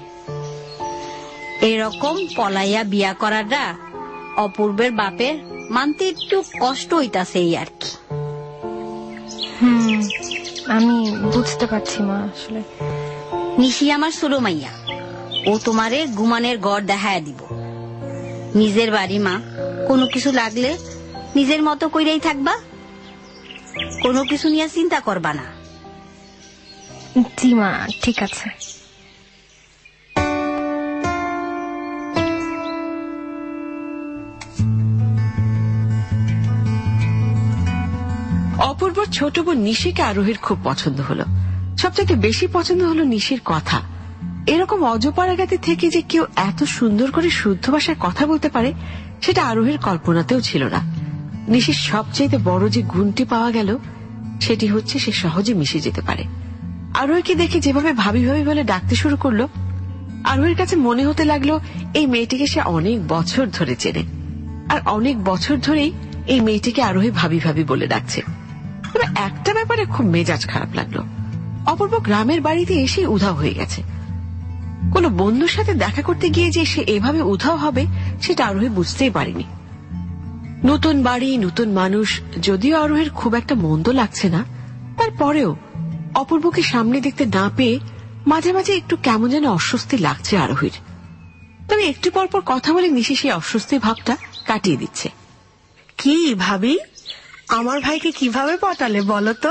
এরকম পলাইয়া বিয়া করাটা অপূর্বের বাপের মানতে একটু কষ্ট হইতাছে এই আর কি। হুম, আমি বুঝতে পারছি মা। আসলে নিশি আমার ছোট মাইয়া, ও তোমারে ঘুমানের গড় দেখায় দিব। নিজের বাড়ি মা, কোনো কিছু লাগলে নিজের মতো কইরাই থাকবা, কোনো কিছু নিয়ে চিন্তা করবা না। জি মা, ঠিক আছে। অপূর্বর ছোট বোন নিশিকে আরোহীর খুব পছন্দ হলো। সবচেয়ে বেশি পছন্দ হলো নিশির কথা। এরকম অজপাড়াগাতি থেকে যে কেউ এত সুন্দর করে শুদ্ধ ভাষায় কথা বলতে পারে সেটা আরোহীর কল্পনাতেও ছিল না। নিশির সবচেয়ে বড় যে গুণটি পাওয়া গেল সেটি হচ্ছে সে সহজে মিশে যেতে পারে। আরোহীকে দেখে যেভাবে ভাবি ভাবি বলে ডাকতে শুরু করলো, আরোহীর কাছে মনে হতে লাগলো এই মেয়েটিকে সে অনেক বছর ধরে চেনে, আর অনেক বছর ধরেই এই মেয়েটিকে আরোহী ভাবি ভাবি বলে ডাকছে। তবে একটা ব্যাপারে খুব মেজাজ খারাপ লাগলো, অপূর্ব গ্রামের বাড়িতে এসে উধাও হয়ে গেছে। কোন বন্ধুর সাথে দেখা করতে গিয়ে যে সে এভাবে উধাও হবে সেটা আরোহী বুঝতেই পারেনি। নতুন বাড়ি, নতুন মানুষ, যদিও আরোহীর খুব একটা মন্দ লাগছে না, তারপরেও অপূর্বকে সামনে দেখতে না পেয়ে মাঝে মাঝে একটু কেমন যেন অস্বস্তি লাগছে আরোহীর। তবে একটু পরপর কথা বলে নিশি সেই অস্বস্তি ভাবটা কাটিয়ে দিচ্ছে। কি ভাবি, আমার ভাইকে কিভাবে পটালে বলো তো?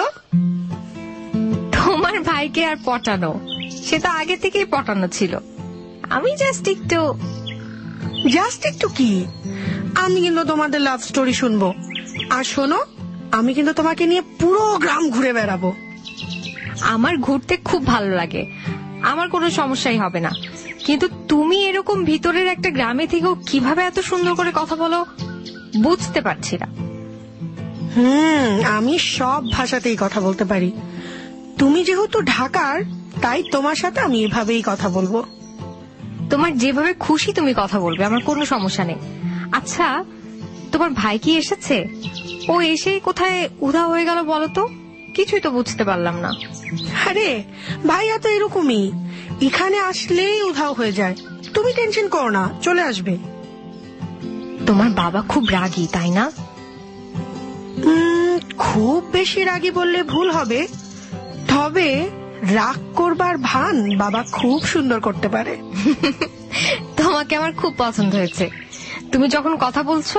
তোমার ভাইকে আর পটানো, সে তো আগে থেকেই পটানো ছিল। আমি জাস্ট একটু জাস্ট একটু কি, আমি কিন্তু তোমাদের লাভ স্টোরি শুনবো। আর শোনো, আমি কিন্তু তোমাকে নিয়ে পুরো গ্রাম ঘুরে বেড়াবো। আমার ঘুরতে খুব ভালো লাগে, আমার কোনো সমস্যাই হবে না। কিন্তু তুমি এরকম ভিতরের একটা গ্রামে থেকেও কিভাবে এত সুন্দর করে কথা বলো বুঝতে পারছি না। হুম, আমি সব ভাষাতেই কথা বলতে পারি। তুমি যেহেতু ঢাকার, তাই তোমার সাথে আমি এভাবেই কথা বলবো। তোমার যেভাবে খুশি তুমি কথা বলবে, আমার কোনো সমস্যা নেই। আচ্ছা, তোমার ভাই কি এসেছে? ও এসেই কোথায় উধাও হয়ে গেল বলো তো? কিছুই তো বুঝতে পারলাম না। আরে ভাইয়া তো এরকমই, এখানে আসলেই উধাও হয়ে যায়। তুমি টেনশন করো না, চলে আসবে। তোমার বাবা খুব রাগী, তাই না? খুব বেশি রাগী বললে ভুল হবে, তবে রাগ করবার ভান বাবা খুব সুন্দর করতে পারে। তোমাকে আমার খুব পছন্দ হয়েছে। তুমি যখন কথা বলছো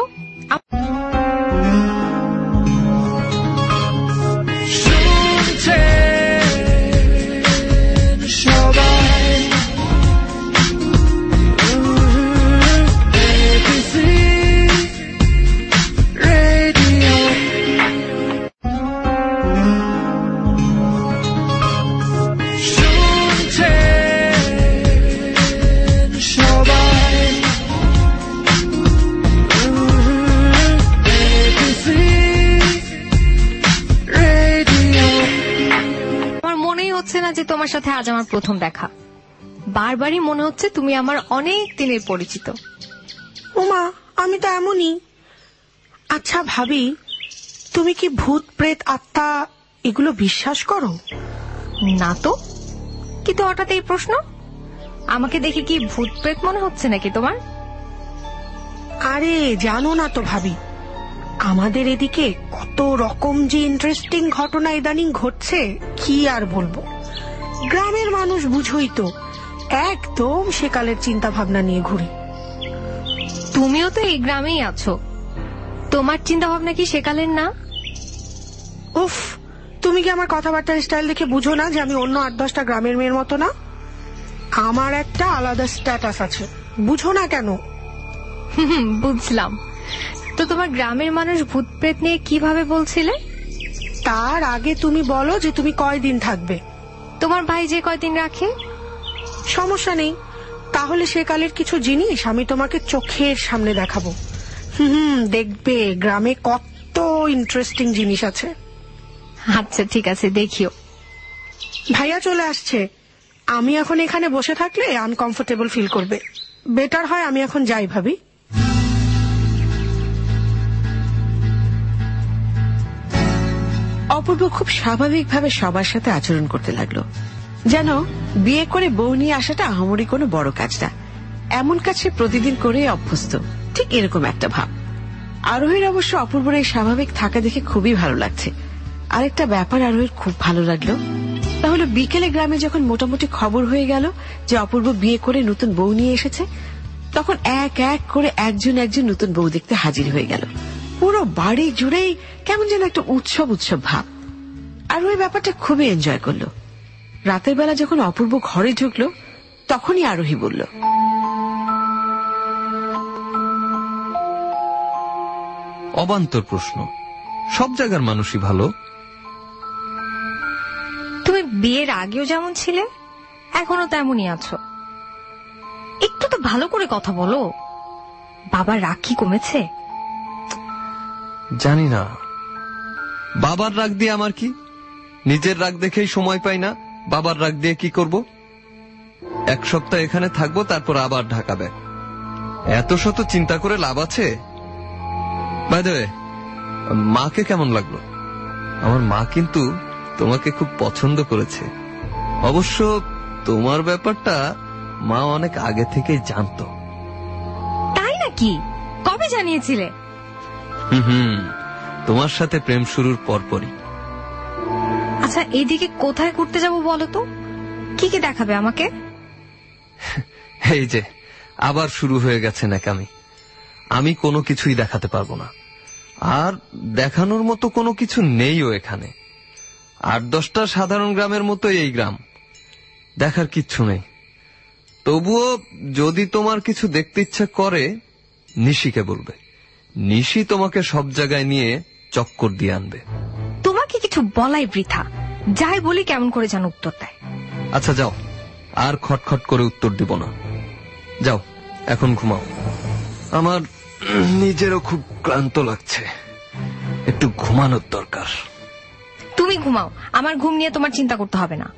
যে তোমার সাথে আজ আমার প্রথম দেখা। বারবারই মনে হচ্ছে তুমি আমার অনেক দিনের পরিচিত। ওমা, আমি তো এমনই। আচ্ছা ভাবি, তুমি কি ভূত প্রেত আত্মা এগুলো বিশ্বাস করো? না তো, কিন্তু হঠাৎ এই প্রশ্ন? আমাকে দেখে কি ভূত প্রেত মনে হচ্ছে নাকি তোমার? আরে জানো না তো ভাবি, আমাদের এদিকে কত রকম যে ইন্টারেস্টিং ঘটনা ইদানিং ঘটছে, কি আর বলবো। গ্রামের মানুষ বুঝোই তো, একদম সেকালের চিন্তা ভাবনা নিয়ে ঘুরে। তুমিও তো এই গ্রামেই আছো, তোমার চিন্তা ভাবনা কি সেকালের না? উফ, তুমি কি আমার কথাবার্তার স্টাইল দেখে বুঝো না যে আমি অন্য আট দশটা গ্রামের মেয়ের মতো না? আমার একটা আলাদা স্ট্যাটাস আছে, বুঝো না কেন? বুঝলাম। তো তোমার গ্রামের মানুষ ভূত প্রেত নিয়ে কিভাবে বলছিলে? তার আগে তুমি বলো যে তুমি কয়দিন থাকবে। তোমার ভাই যে কয়দিন রাখে। সমস্যা নেই, তাহলে সেকালের কিছু জিনিস আমি তোমাকে চোখের সামনে দেখাবো। হুম, দেখবে গ্রামে কত ইন্টারেস্টিং জিনিস আছে। আচ্ছা ঠিক আছে, দেখিও। ভাইয়া চলে আসছে, আমি এখন এখানে বসে থাকলে আনকমফোর্টেবল ফিল করবে। বেটার হয় আমি এখন যাই ভাবি। অপূর্ব খুব স্বাভাবিকভাবে সবার সাথে আচরণ করতে লাগলো, যেন বিয়ে করে বউ নিয়ে আসাটা আহামরি কোনো বড় কাজ না, এমন কাজ সে প্রতিদিন করে অভ্যস্ত, ঠিক এরকম একটা ভাব। আরোহীর অবশ্য অপূর্বর এই স্বাভাবিক থাকা দেখে খুবই ভালো লাগছে। আরেকটা ব্যাপার আরোহীর খুব ভালো লাগলো, তাহলে বিকেলে গ্রামে যখন মোটামুটি খবর হয়ে গেল যে অপূর্ব বিয়ে করে নতুন বউ নিয়ে এসেছে, তখন এক এক করে একজন একজন নতুন বউ দেখতে হাজির হয়ে গেল। পুরো বাড়ি জুড়েই কেমন যেন একটা উৎসব উৎসব ভাব। আর ওই ব্যাপারটা খুবই এনজয় করলো। রাতের বেলা যখন অপূর্ব ঘরে ঢুকলো, তখনই আরোহী বলল, অবান্তর প্রশ্ন, সব জায়গার মানুষই ভালো। তুমি বিয়ের আগেও যেমন ছিলে এখনো তেমনই আছো। একটু তো ভালো করে কথা বলো। বাবার রাগ কি কমেছে? জানি না, বাবার রাগ দিয়ে আমার কি? নিজের রাগ দেখেই সময় পাই না, বাবার রাগ দিয়ে কি করব? এক সপ্তাহ এখানে থাকবো, তারপর আবার ঢাকা ব্যাক। এত শত চিন্তা করে লাভ আছে? বাই দ্য ওয়ে, মাকে কেমন লাগলো? আমার মা কিন্তু তোমাকে খুব পছন্দ করেছে। অবশ্য তোমার ব্যাপারটা মা অনেক আগে থেকেই জানতো। তাই নাকি? কবে জানিয়েছিলে? হুম হুম তোমার সাথে প্রেম শুরুর পরপরই। আচ্ছা, এইদিকে কোথায় ঘুরতে যাব বলো তো? কি কি দেখাবে আমাকে? এই যে আবার শুরু হয়ে গেছে নাকামি। আমি কোনো কিছুই দেখাতে পারবো না, আর দেখানোর মতো কোনো কিছু নেইও এখানে। আট দশটা সাধারণ গ্রামের মতো এই গ্রাম, দেখার কিচ্ছু নেই। তবুও যদি তোমার কিছু দেখতে ইচ্ছা করে, নিশিকে বলবে। নিশি তোমাকে সব জায়গায় নিয়ে চক্কর দিয়ে আনবে। তোমাকে কিছু বলাই বৃথা, যাই বলি কেমন করে যেন উত্তর দেয়। আচ্ছা যাও, আর খটখট করে উত্তর দিব না। যাও, এখন ঘুমাও। আমার নিজেরও খুব ক্লান্ত লাগছে, একটু ঘুমানোর দরকার। তুমি ঘুমাও, আমার ঘুম নিয়ে তোমার চিন্তা করতে হবে না।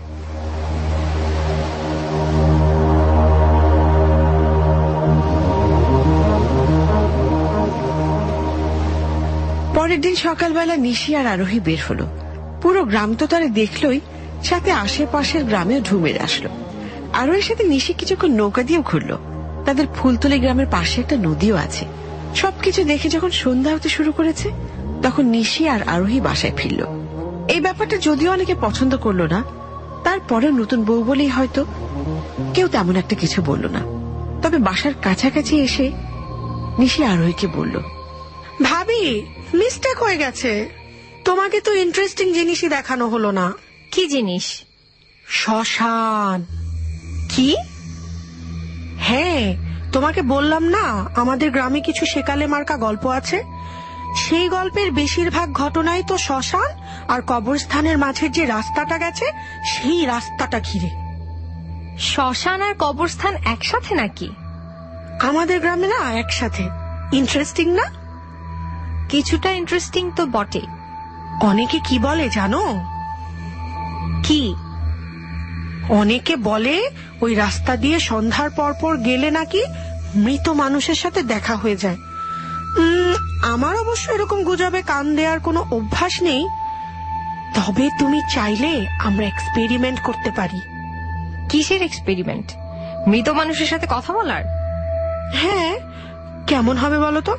পরের দিন সকালবেলা নিশি আর আরোহী বের হলো। পুরো গ্রাম তো তারা দেখলই, সাথে আশেপাশের গ্রামেও ঢুমের আসলো। আরোহীর সাথে নিশি কিছুক্ষণ নৌকা দিয়েও ঘুরলো। তাদের ফুলতলি গ্রামের পাশে একটা নদীও আছে। সবকিছু দেখে যখন সন্ধ্যা হতে শুরু করেছে, তখন নিশি আর আরোহী বাসায় ফিরল। এই ব্যাপারটা যদিও অনেকে পছন্দ করলো না, তারপরেও নতুন বউ বলেই হয়তো কেউ তেমন একটা কিছু বলল না। তবে বাসার কাছাকাছি এসে নিশি আরোহীকে বলল, ভাবি, মিস্টেক হয়ে গেছে। তোমাকে তো ইন্টারেস্টিং জিনিসই দেখানো হলো না। কি জিনিস? শ্মশান। কি? হ্যাঁ, তোমাকে বললাম না আমাদের গ্রামে কিছু সেকালে মার্কা গল্প আছে। সেই গল্পের বেশিরভাগ ঘটনাই তো শ্মশান আর কবরস্থানের মাঝের যে রাস্তাটা গেছে, সেই রাস্তাটা ঘিরে। শ্মশান আর কবরস্থান একসাথে নাকি? আমাদের গ্রামে না একসাথে। ইন্টারেস্টিং না? কিছুটা ইন্টারেস্টিং তো বটে। অনেকে কি বলে জানো? কি? অনেকে বলে ওই রাস্তা দিয়ে সন্ধ্যার পর পর গেলে নাকি মৃত মানুষের সাথে দেখা হয়ে যায়। আমার অবশ্য এরকম গুজবে কান দেওয়ার কোনো অভ্যাস নেই, তবে তুমি চাইলে আমরা এক্সপেরিমেন্ট করতে পারি। কিসের এক্সপেরিমেন্ট? মৃত মানুষের সাথে কথা বলার? হ্যাঁ, কেমন হবে বলো তো?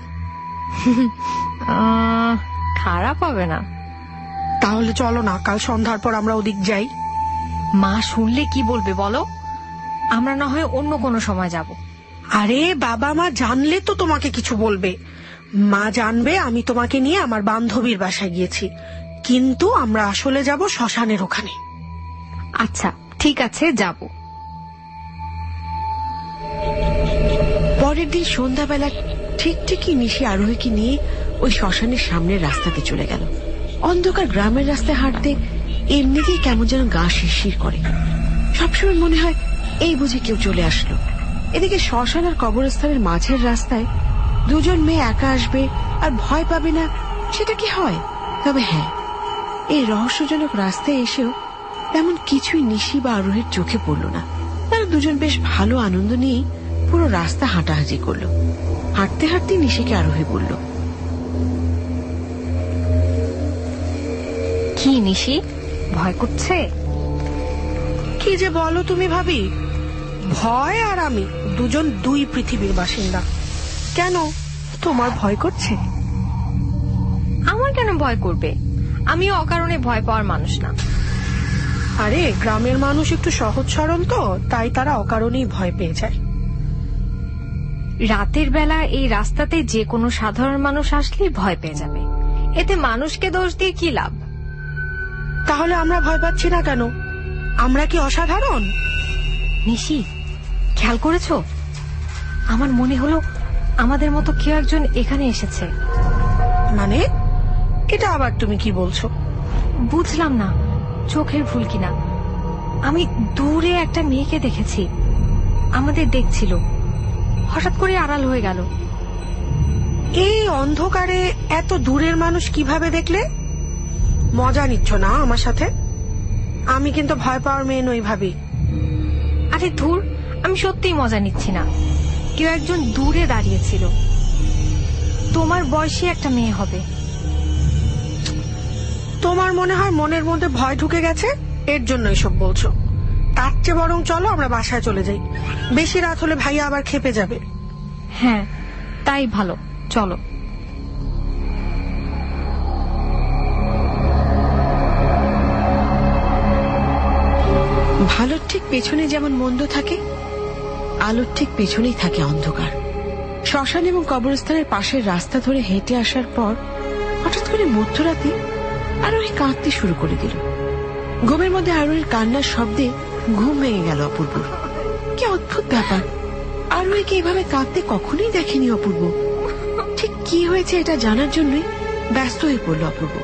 খারাপ হবে না। তাহলে চলো না, কাল সন্ধ্যার পর আমরা ওদিক যাই। মা শুনলে কি বলবে বলো? আমরা না হয় অন্য কোনো সময় যাব। আরে বাবা মা জানলে তো তোমাকে কিছু বলবে। মা জানবে আমি তোমাকে নিয়ে আমার বান্ধবীর বাসায় গিয়েছি, কিন্তু আমরা আসলে যাব শ্মশানের ওখানে। আচ্ছা ঠিক আছে, যাব। পরের দিন সন্ধ্যাবেলা ঠিক ঠিকই নিশি আরোহীকে নিয়ে ওই শ্মশানের সামনের রাস্তাতে চলে গেল। অন্ধকার গ্রামের রাস্তায় হাঁটতে এমনিতেই কেমন যেন গা শিরশির করে। সবসময় মনে হয় এই বুঝি কেউ চলে আসলো। এদিকে শ্মশান আর কবরস্থানের মাঝের রাস্তায় দুজন মেয়ে একা আসবে আর ভয় পাবে না, সেটা কি হয়? তবে হ্যাঁ, এই রহস্যজনক রাস্তায় এসেও তেমন কিছুই নিশি বা আরোহীর চোখে পড়ল না। তারা দুজন বেশ ভালো আনন্দ নিয়ে পুরো রাস্তা হাঁটাহাঁটি করলো। হাঁটতে হাঁটতে নিশিকে আরোহী বলল, কি নিশি, ভয় করছে? কি যে বলো তুমি ভাবি, ভয় আর আমি দুজন দুই পৃথিবীর বাসিন্দা। কেন, তোমার ভয় করছে? আমার কেন ভয় করবে? আমি অকারণে ভয় পাওয়ার মানুষ না। আরে গ্রামের মানুষ একটু সহজ সরল তো, তাই তারা অকারণেই ভয় পেয়ে যায়। রাতের বেলা এই রাস্তাতে যে কোনো সাধারণ মানুষ আসলেই ভয় পেয়ে যাবে, এতে মানুষকে দোষ দিয়ে কি লাভ? তাহলে আমরা ভয় পাচ্ছি না কেন? আমরা কি অসাধারণ? নিশি, খেয়াল করেছো? আমার মনে হলো আমাদের মতো কেউ একজন এখানে এসেছে। মানে এটা আবার তুমি কি বলছো? বুঝলাম না চোখের ভুল কিনা। আমি দূরে একটা মেয়েকে দেখেছি, আমাদের দেখছিল, হঠাৎ করে আড়াল হয়ে গেল। এই অন্ধকারে এত দূরের মানুষ কিভাবে দেখলে? মজা নিচ্ছ না আমার সাথে? আমি কিন্তু ভয় পাওয়ার মেয়ে নই ভাবি। আরে ধুর, আমি সত্যিই মজা নিচ্ছি না। কেউ একজন দূরে দাঁড়িয়েছিল, তোমার বয়সী একটা মেয়ে হবে। তোমার মনে হয় মনের মধ্যে ভয় ঢুকে গেছে, এর জন্য এসব বলছো। তার চেয়ে বরং চলো আমরা বাসায় চলে যাই, বেশি রাত হলে ভাইয়া আবার খেপে যাবে। হ্যাঁ তাই ভালো, চলো। ভালোর ঠিক পেছনে যেমন মন্দ থাকে, আলোর ঠিক পেছনেই থাকে অন্ধকার। শ্মশান এবং কবরস্থানের পাশের রাস্তা ধরে হেঁটে আসার পর হঠাৎ করে মধ্যরাতে আরোহী কাঁদতে শুরু করে দিল। ঘুমের মধ্যে আরোহীর কান্নার শব্দে ঘুম ভেঙে গেল অপূর্বর। কি অদ্ভুত ব্যাপার, আরোহীকে এইভাবে কাঁদতে কখনোই দেখেনি অপূর্ব। ঠিক কি হয়েছে এটা জানার জন্যই ব্যস্ত হয়ে পড়ল অপূর্ব।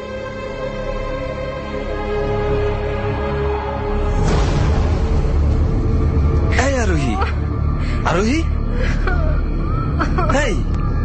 এই আরোহী, আরোহী, এই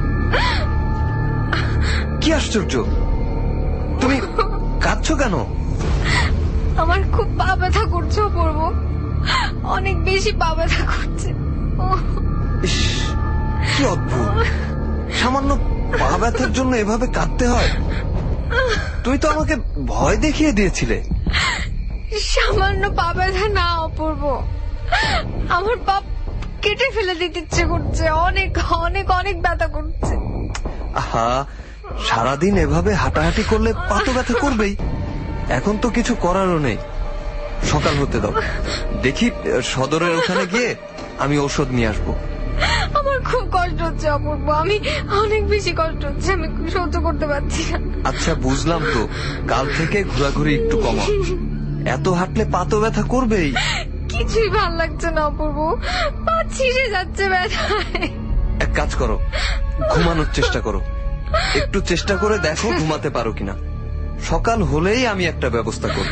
কি আশ্চর্য, তুমি কাঁদছো কেন? আমার খুব পা ব্যথা করছে অপূর্ব, অনেক বেশি পা ব্যথা করছে। ইস, কি অদ্ভুত, সামান্য পা ব্যথার জন্য এভাবে কাঁদতে হয়? তুমি তো আমাকে ভয় দেখিয়ে দিয়েছিলে। সামান্য পা ব্যথা না অপূর্ব, আমার পা কেটে ফেলে দিতে ইচ্ছে করছে, অনেক অনেক অনেক ব্যথা করছে। আহা, সারাদিন এভাবে হাঁটাহাঁটি করলে পা তো ব্যথা করবেই। এখন তো কিছু করারও নেই, সকাল হতে দাও, দেখি সদরের ওখানে গিয়ে আমি ঔষধ নিয়ে আসবো। আমার খুব কষ্ট হচ্ছে অপূর্ব, আমি অনেক বেশি কষ্ট হচ্ছে, আমি সহ্য করতে পারছি না। আচ্ছা বুঝলাম তো, কাল থেকে ঘোরাঘুরি একটু কমাও, এত হাঁটলে পা তো ব্যথা করবেই। কিছুই ভাল লাগছে না অপূর্ব, পা ছিঁড়ে যাচ্ছে ব্যথায়। এক কাজ করো, ঘুমানোর চেষ্টা করো, একটু চেষ্টা করে দেখো ঘুমাতে পারো কিনা। সকাল হলেই আমি একটা ব্যবস্থা করব।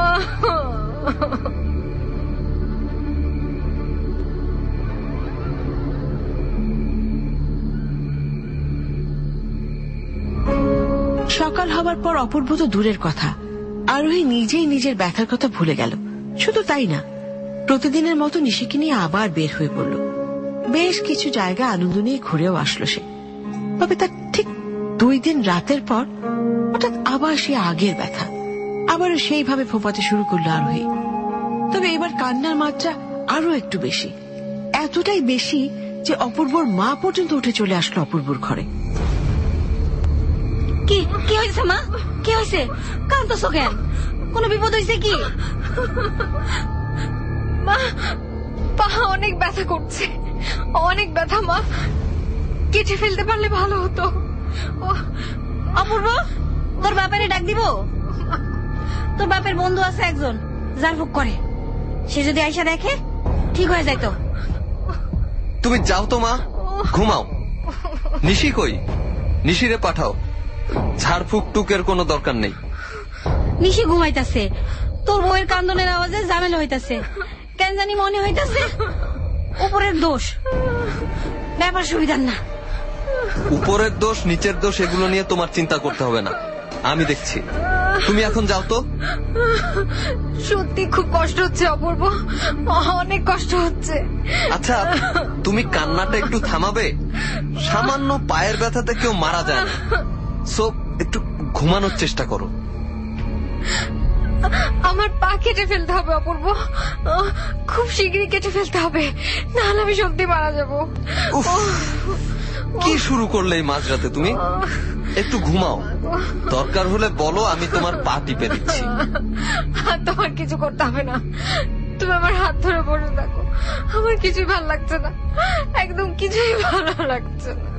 সকাল হবার পর অপূর্ব তো দূরের কথা, আরোহী নিজেই নিজের ব্যথার কথা ভুলে গেল। শুধু তাই না, প্রতিদিনের মতো নিশিকে নিয়ে আবার বের হয়ে পড়ল। বেশ কিছু জায়গা আনন্দ নিয়ে ঘুরেও আসলো সে। তবে তার ঠিক দুই দিন রাতের পর হঠাৎ আবার সে আগের ব্যথা, আবারও সেইভাবে ফোঁপাতে শুরু করলো আরোহী। তবে এবার কান্নার মাত্রা আরো একটু বেশি, এতটাই বেশি যে অপূর্বর মা পর্যন্ত উঠে চলে আসলো অপূর্বর ঘরে। কি কি হয়েছে মা, কি হয়েছে? কাঁদতেছো কেন? কোনো বিপদ হয়েছে কি? মা, পা অনেক ব্যথা করছে, অনেক ব্যথা। মা, কেটে ফেলতে পারলে ভালো হতো। অপূর্ব, তোর বাপেরে ডাক দিব? তোর বাপের বন্ধু আছে একজন, ঝাড়ফুঁক করে, সে যদি আইসা দেখে ঠিক হয়ে যায় তো। তুমি যাও তো মা, ঘুমাও। নিশি কই? নিশিরে পাঠাও, ঝাড়ফুঁক টুকের কোনো দরকার নেই। নিশি ঘুমাইতেছে, তোর বউয়ের কান্দনের আওয়াজে ঝামেলা হইতাছে, কেন জানি মনে হইতাছে উপরের দোষ। ব্যাপার সুবিধার না। উপরের দোষ নিচের দোষ এগুলো নিয়ে তোমার চিন্তা করতে হবে না, আমি দেখছি। তুমি এখন যাও তো। সত্যি খুব কষ্ট হচ্ছে অপূর্ব, অনেক কষ্ট হচ্ছে। আচ্ছা তুমি কান্নাটা একটু থামাবে? সামান্য পায়ের ব্যথাতে কেউ মারা যায় না, সো একটু ঘুমানোর চেষ্টা করো। আমার পা কেটে ফেলতে হবে অপূর্ব, খুব শীঘ্রই কেটে ফেলতে হবে, নাহলে আমি সত্যি মারা যাবো। কি শুরু করলে এই মাঝরাতে তুমি? একটু ঘুমাও, দরকার হলে বলো, আমি তোমার পা টিপে দিচ্ছি। তোমার কিছু করতে হবে না, তুমি আমার হাত ধরে বসে থাকো। আমার কিছুই ভালো লাগছে না, একদম কিছুই ভালো লাগছে না।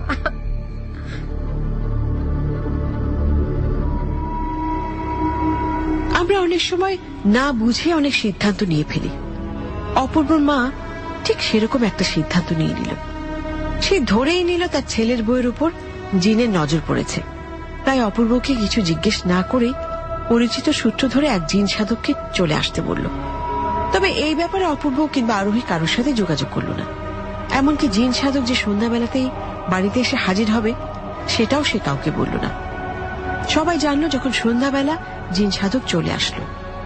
আমরা অনেক সময় না বুঝে অনেক সিদ্ধান্ত নিয়ে ফেলি। অপূর্বর মা ঠিক সেরকম একটা সিদ্ধান্ত নিয়ে নিল। সে ধরেই নিল তার ছেলের বইয়ের উপর জিনের নজর পড়েছে। তাই অপূর্বকে কিছু জিজ্ঞেস না করে পরিচিত সূত্র ধরে এক জিন সাধককে চলে আসতে বলল। তবে এই ব্যাপারে অপূর্ব কিংবা আরোহী কারোর সাথে যোগাযোগ করল না। এমনকি জিন সাধক যে সন্ধ্যাবেলাতেই বাড়িতে এসে হাজির হবে সেটাও সে কাউকে বলল না। সবাই জানল যখন সন্ধ্যাবেলা জিন সাধক চলে আসলো।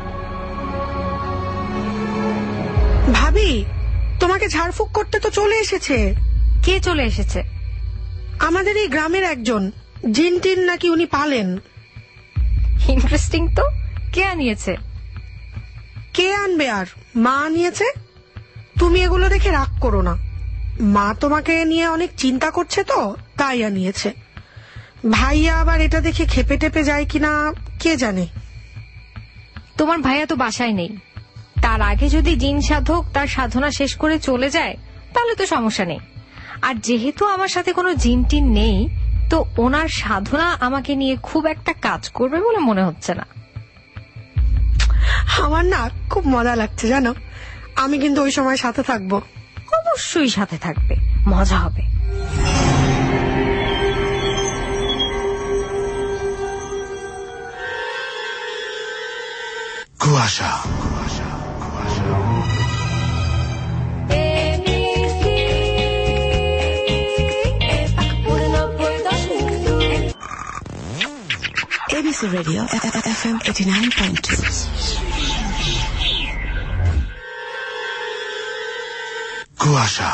ভাবি, তোমাকে ঝাড়ফুঁক করতে তো চলে এসেছে। কে চলে এসেছে? আমাদের এই গ্রামের একজন জিন টিন নাকি উনি পালেন। ইন্টারেস্টিং তো। কে আনিয়েছে? কে আনবে আর, মা আনিয়েছে। তুমি এগুলো দেখে রাগ করো না, মা তোমাকে নিয়ে অনেক চিন্তা করছে তো তাই আনিয়েছে। ভাইয়া আবার এটা দেখে খেপে টেপে যায় কিনা কে জানে। তোমার ভাইয়া তো বাসায় নেই, তার আগে যদি জিন সাধক তার সাধনা শেষ করে চলে যায় তাহলে তো সমস্যা নেই। আর যেহেতু আমার সাথে কোনো জিন টিন নেই, তো ওনার সাধনা আমাকে নিয়ে খুব একটা কাজ করবে বলে মনে হচ্ছে না। আমার না খুব মজা লাগছে জানো। আমি কিন্তু ওই সময় সাথে থাকবো। অবশ্যই সাথে থাকবে, মজা হবে। কুয়াশা A B C radio F M eighty nine point two. কুয়াশা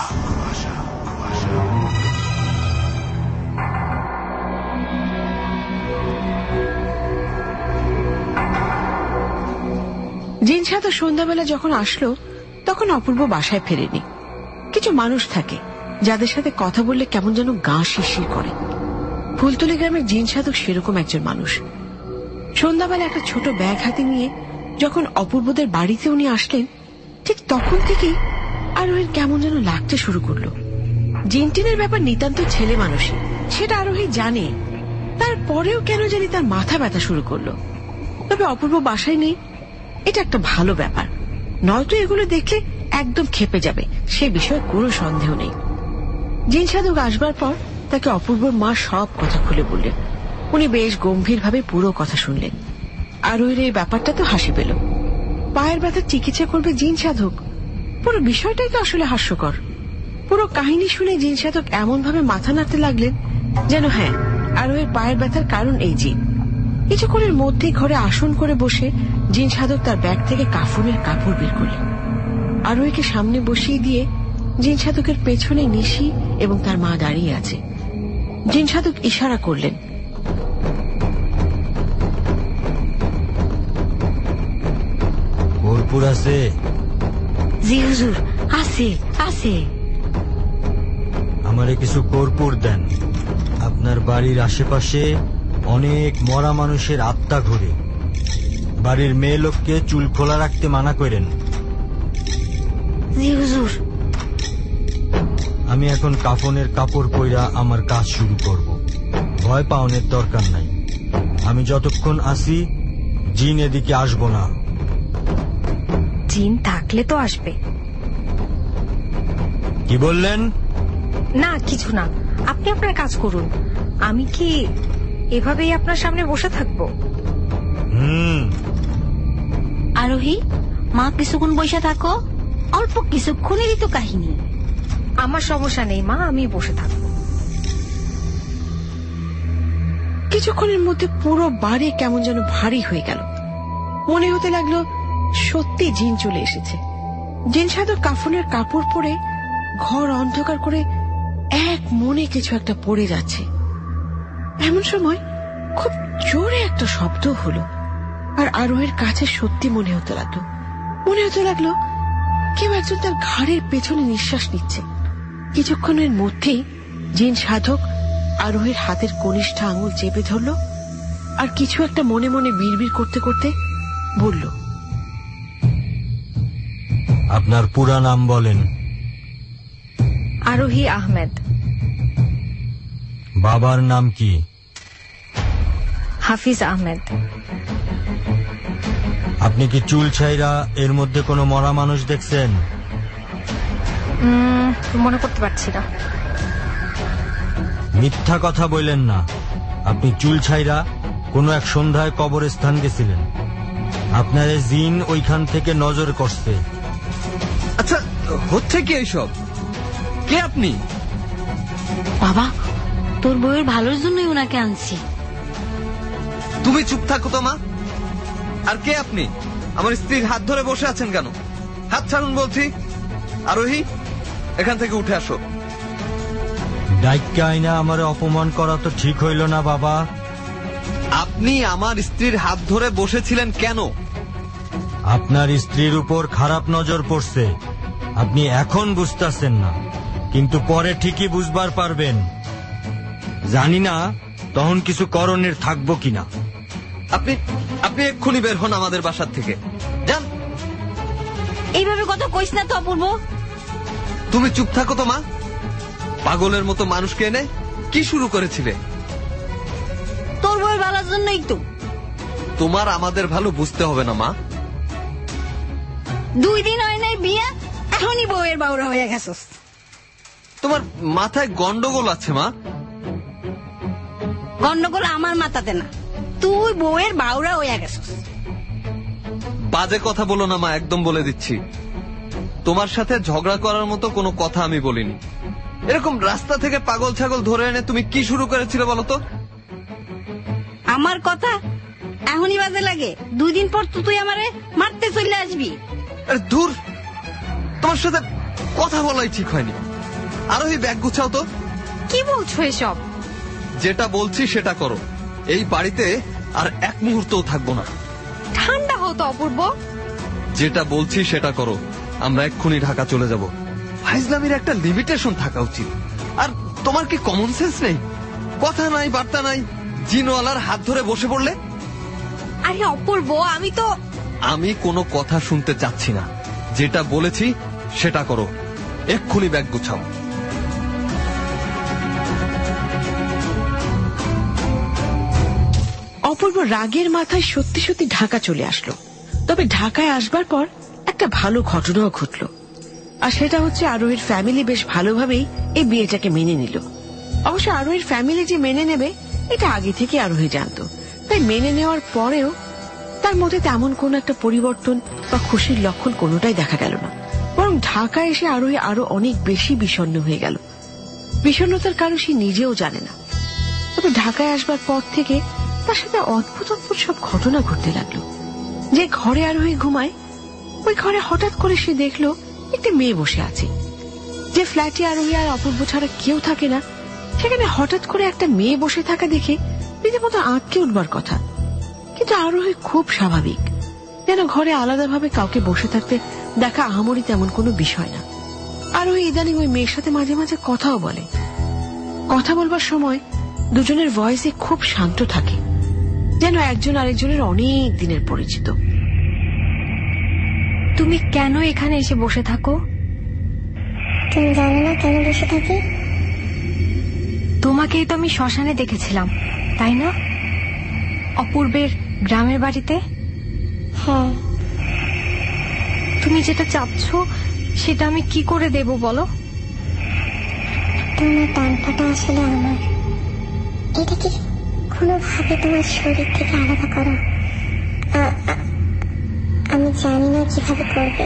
জিন সাধক সন্ধ্যাবেলা যখন আসলো তখন অপূর্ব বাসায় ফেরেনি। কিছু মানুষ থাকে যাদের সাথে কথা বললে কেমন যেন গা শিরশির করে। ফুলতলি গ্রামের জিন সাধক সেরকম একজন মানুষ। সন্ধ্যাবেলা একটা ছোট ব্যাগ হাতে নিয়ে যখন অপূর্বদের বাড়িতে উনি আসলেন, ঠিক তখন থেকেই আরোহীর কেমন যেন লাগতে শুরু করলো। জিনটিনের ব্যাপার নিতান্ত ছেলে মানুষই, সেটা আরোহী জানে। তারপরেও কেন জানি তার মাথা ব্যথা শুরু করলো। তবে অপূর্ব বাসায় নেই, এটা একটা ভালো ব্যাপার। নয়তো এগুলো দেখলে একদম খেপে যাবে, সে বিষয়ে কোনো সন্দেহ নেই। জিন সাধক আসবার পর তাকে অপূর্বর মা সব কথা খুলে বললেন। উনি বেশ গম্ভীরভাবে পুরো কথা শুনলেন। আরোহীর এই ব্যাপারটা তো হাসি পেল। পায়ের ব্যথার চিকিৎসা করবে জিন সাধক, পুরো বিষয়টাই তো আসলে হাস্যকর। পুরো কাহিনী শুনে জিন সাধক এমন ভাবে মাথা নাড়তে লাগলেন যেন হ্যাঁ, আরোহীর পায়ের ব্যথার কারণ এই জিন। কিছুক্ষণের মধ্যেই ঘরে আসন করে বসে জিন সাধক তার ব্যাগ থেকে কাফনের কাপড় বের করলেন। আরোহীকে সামনে বসিয়ে দিয়ে জিন সাধকের পেছনে নিশি এবং তার মা দাঁড়িয়ে আছে। জিন সাধক ইশারা করলেন, কর্পূর আছে? জি হুজুর, আছে আছে। আমারে কিছু কর্পূর দেন। আপনার বাড়ির আশেপাশে অনেক মরা মানুষের আত্মা ঘুরে। বাড়ির মেয়ে লোককে চুল খোলা রাখতে মানা করেন। জি হুজুর। আমি এখন কাফনের কাপড় পইরা আমার কাজ শুরু করব। ভয় পাওনের দরকার নাই। আমি যতক্ষণ আসি জিন এদিকে আসবো না। জিন থাকলে তো আসবে। কি বললেন? না কিছু না, আপনি আপনার কাজ করুন। আমি কি এভাবেই আপনার সামনে বসে থাকবো? হুম। আরোহী, মা কিছুক্ষণ বসে থাকো, অল্প কিছুক্ষণেরই তো কাহিনী। আমার সমস্যা নেই মা, আমি বসে থাকবো। কিছুক্ষণের মধ্যে পুরো বাড়ি কেমন যেন ভারী হয়ে গেল। মনে হতে লাগলো সত্যি জিন চলে এসেছে। জিন সাধক কাফনের কাপড় পরে ঘর অন্ধকার করে এক মনে কিছু একটা পড়ে যাচ্ছে। এমন সময় খুব জোরে একটা শব্দ হলো। আর আরোহের কাছে সত্যি মনে হতে লাগলো মনে হতে লাগলো কেউ একজন তার ঘাড়ের পেছনে নিঃশ্বাস নিচ্ছে। কিছুক্ষণের মধ্যেই জিন সাধক আরোহের হাতের কনিষ্ঠ আঙুল চেপে ধরল আর কিছু একটা মনে মনে বিড়বিড় করতে করতে বলল, আপনার পুরা নাম বলেন। আরোহী আহমেদ। বাবার নাম কি? হাফিজ আহমেদ। আপনি কি চুল ছাইরা এর মধ্যে কোনো মরা মানুষ দেখছেন? মনে করতে পারছি না। মিথ্যা কথা বললেন না। আপনি চুল ছাইরা কোনো এক সন্ধ্যায় কবরস্থান গেছিলেন। আপনার জিন ওইখান থেকে নজর করছে। আচ্ছা, হচ্ছে কি এইসব? কে আপনি? বাবা, তোর বউয়ের ভালোর জন্যই ওনাকে আনছি। তুমি চুপ থাকো তো মা। আর কে আপনি? আমার স্ত্রীর হাত ধরে বসে আছেন কেন? হাত ছাড়ুন বলছি। আরোহী, এখান থেকে উঠে আসো। ডাইকা আইনা আমারে অপমান করা তো ঠিক হইল না বাবা। আপনি আমার স্ত্রীর হাত ধরে বসেছিলেন কেন? আপনার স্ত্রীর উপর খারাপ নজর পড়ছে। আপনি এখন বুঝতেছেন না, কিন্তু পরে ঠিকই বুঝবার পারবেন। জানি না তখন কিছু করণের থাকবো কিনা। আপনি আপনি এক্ষুনি বের হন আমাদের বাসার থেকে। যান। এইভাবে কথা কইস না তো অপূর্ব। তুমি চুপ থাকো তো মা। পাগলের মতো মানুষকে এনে কি শুরু করেছিলে? তোর বউয়ের ভালোর জন্যই তো। তোমার আমাদের ভালো বুঝতে হবে না মা। দুই দিন হয় নাই বিয়া, এখনই বউয়ের বাউরা হয়ে গেছস। তোমার মাথায় গন্ডগোল আছে মা। গন্ডগোল আমার মাথাতে না, তুই বউয়ের বাউরা হয়ে গেছস। বাজে কথা বলো না মা, একদম বলে দিচ্ছি। তোমার সাথে ঝগড়া করার মতো কোনো কথা আমি বলিনি। এরকম রাস্তা থেকে পাগল ছাগল ধরে এনে তুমি কি শুরু করেছিলে বলো তো? আমার কথা এখনই বাজে লাগে? দুই দিন পর তো তুই আমারে মারতে চলে আসবি। আরে দূর, তোমার সাথে কথা বলাই ঠিক হয়নি। আরো এই ব্যাগ গুছাও তো। কি বলছো এসব? যেটা বলছি সেটা করো। এই বাড়িতে আর এক মুহূর্তও থাকবো না। ঠান্ডা হও তো অপূর্ব। যেটা বলছি সেটা করো। আমরা এক্ষুনি ঢাকা চলে যাব। ফাইজলামির একটা লিমিটেশন থাকা উচিত। আর তোমার কি কমন সেন্স নেই? কথা নাই, বার্তা নাই, জিনওয়ালার হাত ধরে বসে পড়লে। আরে অপূর্ব, আমি তো আমি কোনো কথা শুনতে চাচ্ছি না। যেটা বলেছি সেটা করো। এক্ষুনি ব্যাগ গুছাও। অপূর্ব রাগের মাথায় সত্যি সত্যি ঢাকা চলে আসলো। তবে ঢাকায় আসবার পর একটা ভালো ঘটনাও ঘটল। আর সেটা হচ্ছে আরোহীর ফ্যামিলি বেশ ভালোভাবেই এই বিয়েটাকে মেনে নিল। অবশ্য আরোহীর ফ্যামিলি যে মেনে নেবে এটা আগে থেকে আরোহী জানতো। তাই মেনে নেওয়ার পরেও তার মধ্যে তেমন কোন একটা পরিবর্তন বা খুশির লক্ষণ কোনোটাই দেখা গেল না। বরং ঢাকায় এসে আরোহী আরো অনেক বেশি বিষণ্ণ হয়ে গেল। বিষণ্ণতার কারণ সে নিজেও জানে না। তবে ঢাকায় আসবার পর থেকে তার সাথে অদ্ভুত অদ্ভুত সব ঘটনা ঘটতে লাগলো। যে ঘরে আরোহী ঘুমায় ওই ঘরে হঠাৎ করে সে দেখলো একটা মেয়ে বসে আছে। যে ফ্ল্যাটে আরোহী আর অপূর্ব ছাড়া কেউ থাকে না, সেখানে হঠাৎ করে একটা মেয়ে বসে থাকা দেখে রীতিমতো আঁতকে উঠবার কথা। কিন্তু আরোহী খুব স্বাভাবিক, যেন ঘরে আলাদাভাবে কাউকে বসে থাকতে দেখা আহামরি তেমন কোনো বিষয় না। আরোহী ইদানিং ওই মেয়ের সাথে মাঝে মাঝে কথাও বলে। কথা বলবার সময় দুজনের ভয়েসে খুব শান্ত থাকে, যেন একজন আরেকজনের অনেক দিনের পরিচিত। তুমি কেন এখানে এসে বসে থাকো? তুমি জানো না কেন বসে থাকি? তোমাকেই তো আমি শ্মশানে দেখেছিলাম, তাই না? অপূর্বের গ্রামের বাড়িতে। হ্যাঁ। তুমি যেটা চাচ্ছ সেটা আমি কি করে দেব বলো? তোমার টানটাটা আসলে আমার। এটা কি কোনোভাবে তোমার শরীর থেকে আলাদা করো? আমি জানি না কিভাবে করবে।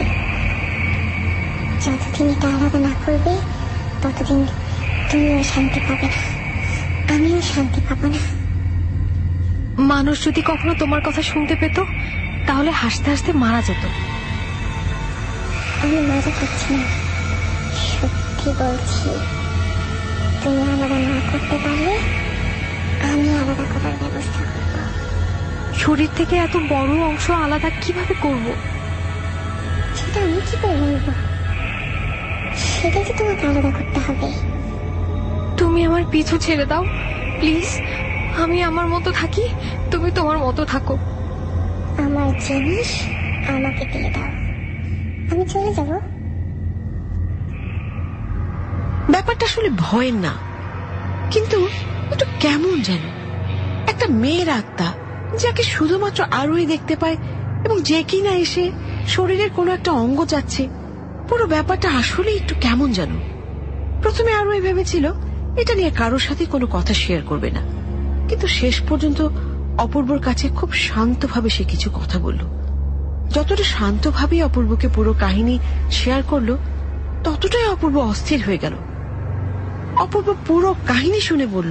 যতদিন এটা আলাদা না করবে ততদিন তুমিও শান্তি পাবে না, আমিও শান্তি পাবো না। মানুষ যদি কখনো তোমার কথা শুনতে পেত তাহলে হাসতে হাসতে মারা যেত। আমি মজা করছি না, সত্যি বলছি। তুমি আলাদা না করতে পারলে আমি আলাদা করার ব্যবস্থা করব। শরীর থেকে এত বড় অংশ আলাদা কিভাবে করব? সেটা আমি কি করে বলবো? সেটা কি তোমাকে আলাদা করতে হবে? তুমি আমার পিছু ছেড়ে দাও প্লিজ। আমি আমার মতো থাকি, তুমি তোমার মতো থাকো। আমার জিনিস আমাকে দিয়ে দাও, আমি চলে যাব। ব্যাপারটা আসলে ভয়ের না, কিন্তু একটু কেমন যেন। একটা মেয়ের আত্মা যাকে শুধুমাত্র আরোহী দেখতে পায় এবং যে কিনা এসে শরীরের কোনো একটা অঙ্গ যাচ্ছে, পুরো ব্যাপারটা আসলে একটু কেমন যেন। প্রথমে আরোহী ভেবেছিল এটা নিয়ে কারোর সাথে কোনো কথা শেয়ার করবে না, কিন্তু শেষ পর্যন্ত অপূর্বর কাছে খুব শান্তভাবে সে কিছু কথা বলল। যতটা শান্তভাবে অপূর্বকে পুরো কাহিনী শেয়ার করল, ততটাই অপূর্ব অস্থির হয়ে গেল। অপূর্ব পুরো কাহিনী শুনে বলল,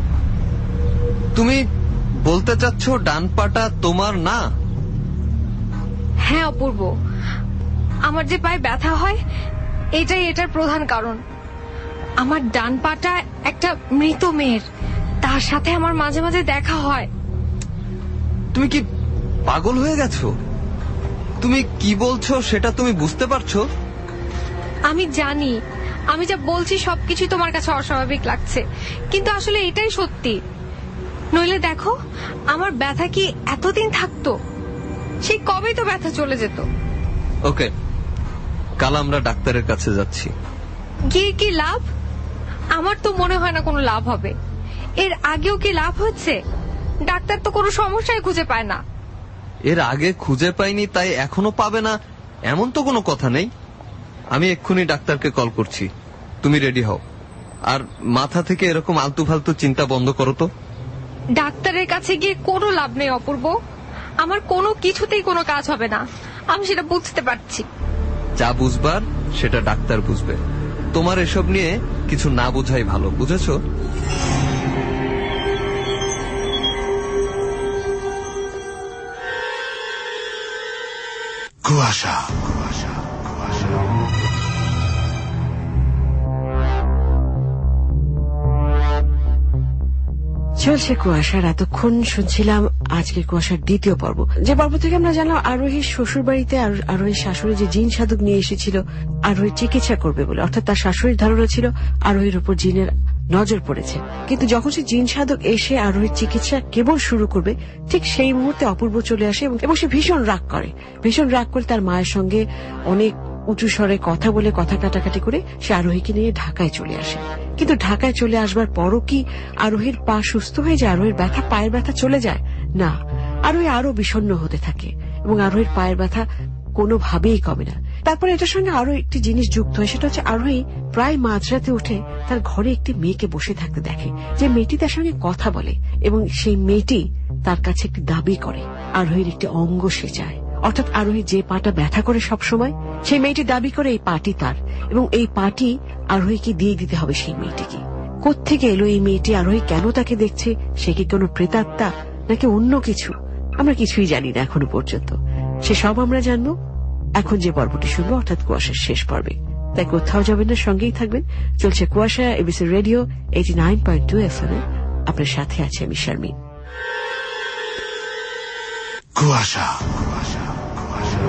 তুমি বলতে চাচ্ছ ডান পাটা তোমার না? হ্যাঁ অপূর্ব, আমার যে পায়ে ব্যথা হয় এটাই এটার প্রধান কারণ। আমার ডান পাটা একটা মৃত মেয়ের, তার সাথে আমার মাঝে মাঝে দেখা হয়। তুমি কি পাগল হয়ে গেছো? তুমি কি বলছো সেটা তুমি বুঝতে পারছো? আমি জানি আমি যা বলছি সবকিছু তোমার কাছে অস্বাভাবিক লাগছে, কিন্তু আসলে এটাই সত্যি। নইলে দেখো, আমার ব্যথা কি এতদিন থাকতো? সেই কবেই তো ব্যথা চলে যেত। ওকে, কাল আমরা ডাক্তারের কাছে যাচ্ছি। গিয়ে কি লাভ? আমার তো মনে হয় না কোনো লাভ হবে। এর আগেও কি লাভ হচ্ছে? ডাক্তার তো কোনো সমস্যাই খুঁজে পায় না। এর আগে খুঁজে পাইনি তাই এখনো পাবে না এমন তো কোনো কথা নেই। আমি এক্ষুনি ডাক্তারকে কল করছি, তুমি রেডি হও। আর মাথা থেকে এরকম আলতু ফালতু চিন্তা বন্ধ করো তো। ডাক্তারের কাছে গিয়ে কোনো লাভ নেই অপূর্ব, আমার কোনো কিছুতেই কোনো কাজ হবে না, আমি সেটা বুঝতে পারছি। যা বুঝবার সেটা ডাক্তার বুঝবে, তোমার এসব নিয়ে কিছু না বোঝাই ভালো, বুঝেছো? কুয়াশা কুয়াশা কুয়াশা চলছে কুয়াশার। এতক্ষণ শুনছিলাম আজকের কুয়াশার দ্বিতীয় পর্ব, যে পর্ব থেকে আমরা জানলাম আরোহীর শ্বশুর বাড়িতে আরোহীর শাশুড়ি যে জিন সাধক নিয়ে এসেছিল আরোহীর চিকিৎসা করবে বলে, অর্থাৎ তার শাশুড়ির ধারণা ছিল আরোহীর উপর জিনের নজর পড়েছে। কিন্তু যখন সে জিন সাধক এসে আরোহীর চিকিৎসা কেবল শুরু করবে, ঠিক সেই মুহূর্তে অপূর্ব চলে আসে এবং সে ভীষণ রাগ করে। ভীষণ রাগ করে তার মায়ের সঙ্গে অনেক উঁচু স্বরে কথা বলে, কথা কাটাকাটি করে সে আরোহীকে নিয়ে ঢাকায় চলে আসে। কিন্তু ঢাকায় চলে আসবার পরও কি আরোহীর পা সুস্থ হয়ে যায়? আরোহীর ব্যথা, পায়ের ব্যথা চলে যায় না, আরোহী আরো বিষণ্ণ হতে থাকে এবং আরোহীর পায়ের ব্যথা কোনোভাবেই কমে না। তারপরে এটার সঙ্গে আরো একটি জিনিস যুক্ত হয়, সেটা হচ্ছে আরোহী প্রায় মাঝরাতে উঠে তার ঘরে একটি মেয়েকে বসে থাকতে দেখে, যে মেয়েটি তার সঙ্গে কথা বলে এবং সেই মেয়েটি তার কাছে একটি দাবি করে, আরোহীর একটি অঙ্গ সে চায়। অর্থাৎ আরোহী যে পাটা ব্যথা করে সব সময়, সেই মেয়েটি দাবি করে এই পাটি তার, এবং এই পাটি আরোহীকে দিয়ে দিতে হবে সেই মেয়েটিকে। কোত্থেকে এলো এই মেয়েটি? আরোহী কেন তাকে দেখছে? সে কি কোনো প্রেতাত্মা নাকি অন্য কিছু? আমরা কিছুই জানি না এখনো পর্যন্ত। সে সব আমরা জানবো এখন যে পর্বটি শুনবো, অর্থাৎ কুয়াশার শেষ পর্বে। তাই কোথাও যাবেন না, সঙ্গেই থাকবেন। চলছে কুয়াশা, A B C radio eighty nine point two F M. আপনার সাথে আছে আমি শারমিন। কুয়াশা কুয়াশা কুয়াশা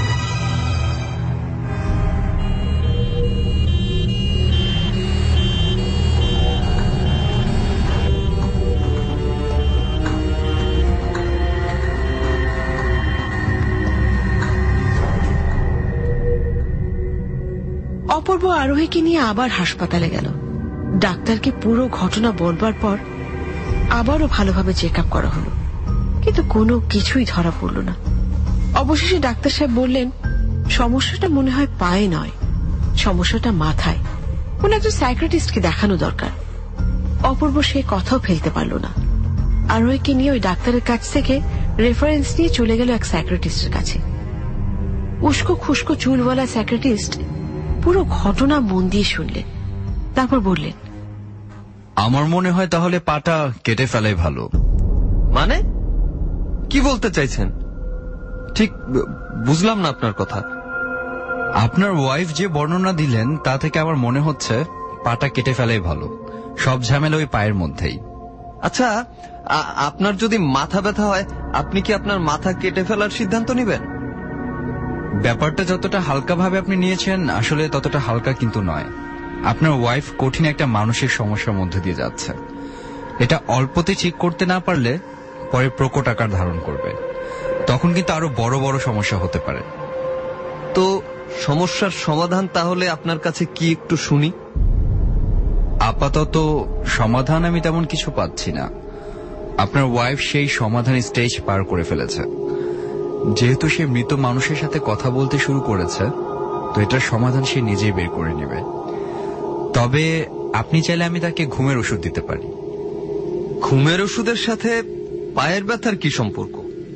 অপূর্ব আরোহীকে নিয়ে আবার হাসপাতালে গেল। ডাক্তারকে পুরো ঘটনা বলবার পর আবারও ভালোভাবে চেক আপ করা হলো, কিন্তু কোনো কিছুই ধরা পড়ল না। অবশেষে ডাক্তার সাহেব বললেন, সমস্যাটা মনে হয় পায়ে নয়, সমস্যাটা মাথায়, কোন একজন সাইকিয়াট্রিস্টকে দেখানো দরকার। অপূর্ব সে কথাও ফেলতে পারল না। আরোহীকে নিয়ে ওই ডাক্তারের কাছ থেকে রেফারেন্স নিয়ে চলে গেল এক সাইকিয়াট্রিস্টের কাছে। উস্কো খুস্কো চুলওয়ালা সাইকিয়াট্রিস্ট পুরো ঘটনা মন দিয়ে শুনলেন, তারপর বললেন, আমার মনে হয় তাহলে পাটা কেটে ফেলাই ভালো। মানে কি বলতে চাইছেন? ঠিক বুঝলাম না আপনার কথা। আপনার ওয়াইফ যে বর্ণনা দিলেন তা থেকে আমার মনে হচ্ছে পাটা কেটে ফেলাই ভালো, সব ঝামেলা ওই পায়ের মধ্যেই। আচ্ছা, আপনার যদি মাথা ব্যথা হয় আপনি কি আপনার মাথা কেটে ফেলার সিদ্ধান্ত নেবেন? ব্যাপারটা যতটা হালকাভাবে আপনি নিয়েছেন আসলে ততটা হালকা কিন্তু নয়। আপনার ওয়াইফ কঠিন একটা মানসিক সমস্যার মধ্যে দিয়ে যাচ্ছে। এটা অল্পতে ঠিক করতে না পারলে পরে প্রকট আকার ধারণ করবে, তখন কিন্তু আরো বড় বড় সমস্যা হতে পারে। তো সমস্যার সমাধান তাহলে আপনার কাছে কি একটু শুনি। আপাতত সমাধান আমি তেমন কিছু পাচ্ছি না। আপনার ওয়াইফ সেই সমাধান স্টেজ পার করে ফেলেছে। যেহেতু সে মৃত মানুষের সাথে কথা বলতে শুরু করেছে, তো এটার সমাধান সে নিজেই বের করে নেবে। তবে আপনি চাইলে আমি তাকে ঘুমের ওষুধ দিতে পারি। ঘুমের ওষুধের সাথে পায়ের ব্যথার কি সম্পর্ক?